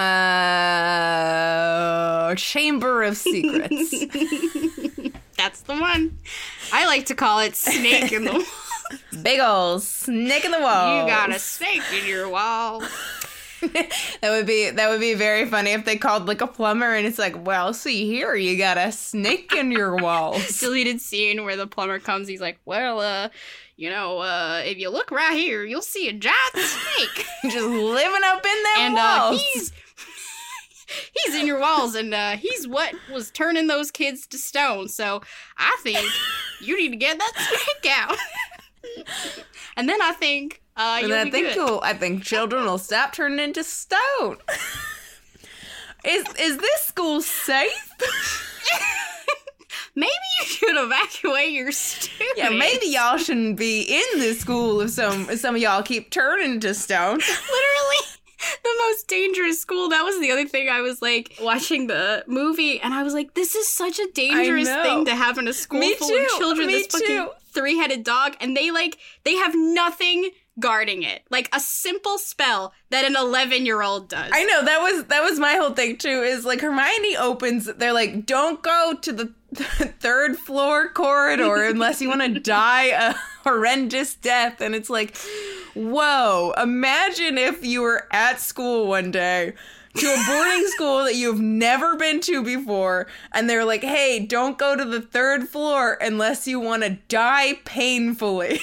Speaker 2: Uh, Chamber of Secrets.
Speaker 1: That's the one. I like to call it snake in the wall.
Speaker 2: Big ol' snake in the wall.
Speaker 1: You got a snake in your wall.
Speaker 2: That would be that would be very funny if they called like a plumber and it's like, well, see here, you got a snake in your walls.
Speaker 1: Deleted scene where the plumber comes. He's like, well, uh, you know, uh, if you look right here, you'll see a giant snake
Speaker 2: Just living up in them
Speaker 1: and
Speaker 2: walls.
Speaker 1: uh, he's he's in your walls, and uh, he's what was turning those kids to stone. So I think you need to get that snake out. And then I think. Uh,
Speaker 2: and I think you'll, I think children will stop turning into stone. Is is this school safe?
Speaker 1: Maybe you should evacuate your students.
Speaker 2: Yeah, maybe y'all shouldn't be in this school if some if some of y'all keep turning to stone.
Speaker 1: Literally the most dangerous school. That was the other thing. I was like watching the movie and I was like, this is such a dangerous thing to have in a school
Speaker 2: Me
Speaker 1: full
Speaker 2: too.
Speaker 1: of children.
Speaker 2: Me
Speaker 1: this fucking
Speaker 2: too.
Speaker 1: three-headed dog, and they like they have nothing guarding it, like a simple spell that an eleven year old does.
Speaker 2: I know, that was that was my whole thing too, is like Hermione opens, they're like, don't go to the third floor corridor unless you want to die a horrendous death. And it's like, whoa, imagine if you were at school one day to a boarding school that you've never been to before, and they're like, hey, don't go to the third floor unless you want to die painfully.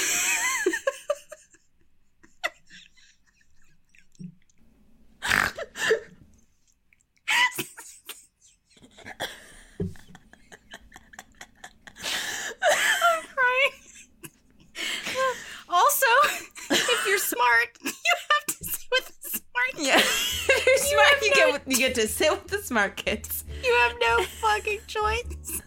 Speaker 1: I'm crying. Also, if you're smart, you have to sit with the smart kids.
Speaker 2: Yeah, if you're smart, you, no get, you get to sit with the smart kids.
Speaker 1: You have no fucking choice.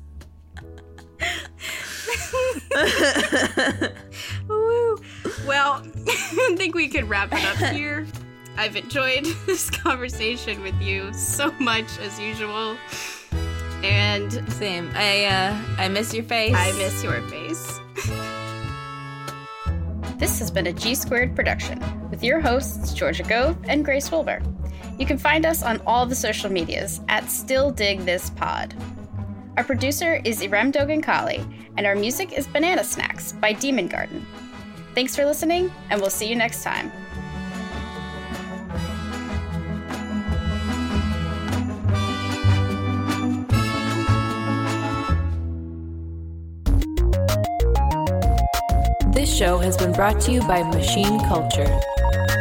Speaker 1: Woo. Well, I think we could wrap it up here. I've enjoyed this conversation with you so much, as usual. And
Speaker 2: same. I uh, I miss your face.
Speaker 1: I miss your face. This has been a G Squared production with your hosts, Georgia Gove and Grace Wilbur. You can find us on all the social medias at Still Dig This Pod. Our producer is Irem Dogan-Kali, and our music is Banana Snacks by Demon Garden. Thanks for listening, and we'll see you next time.
Speaker 3: This show has been brought to you by Machine Culture.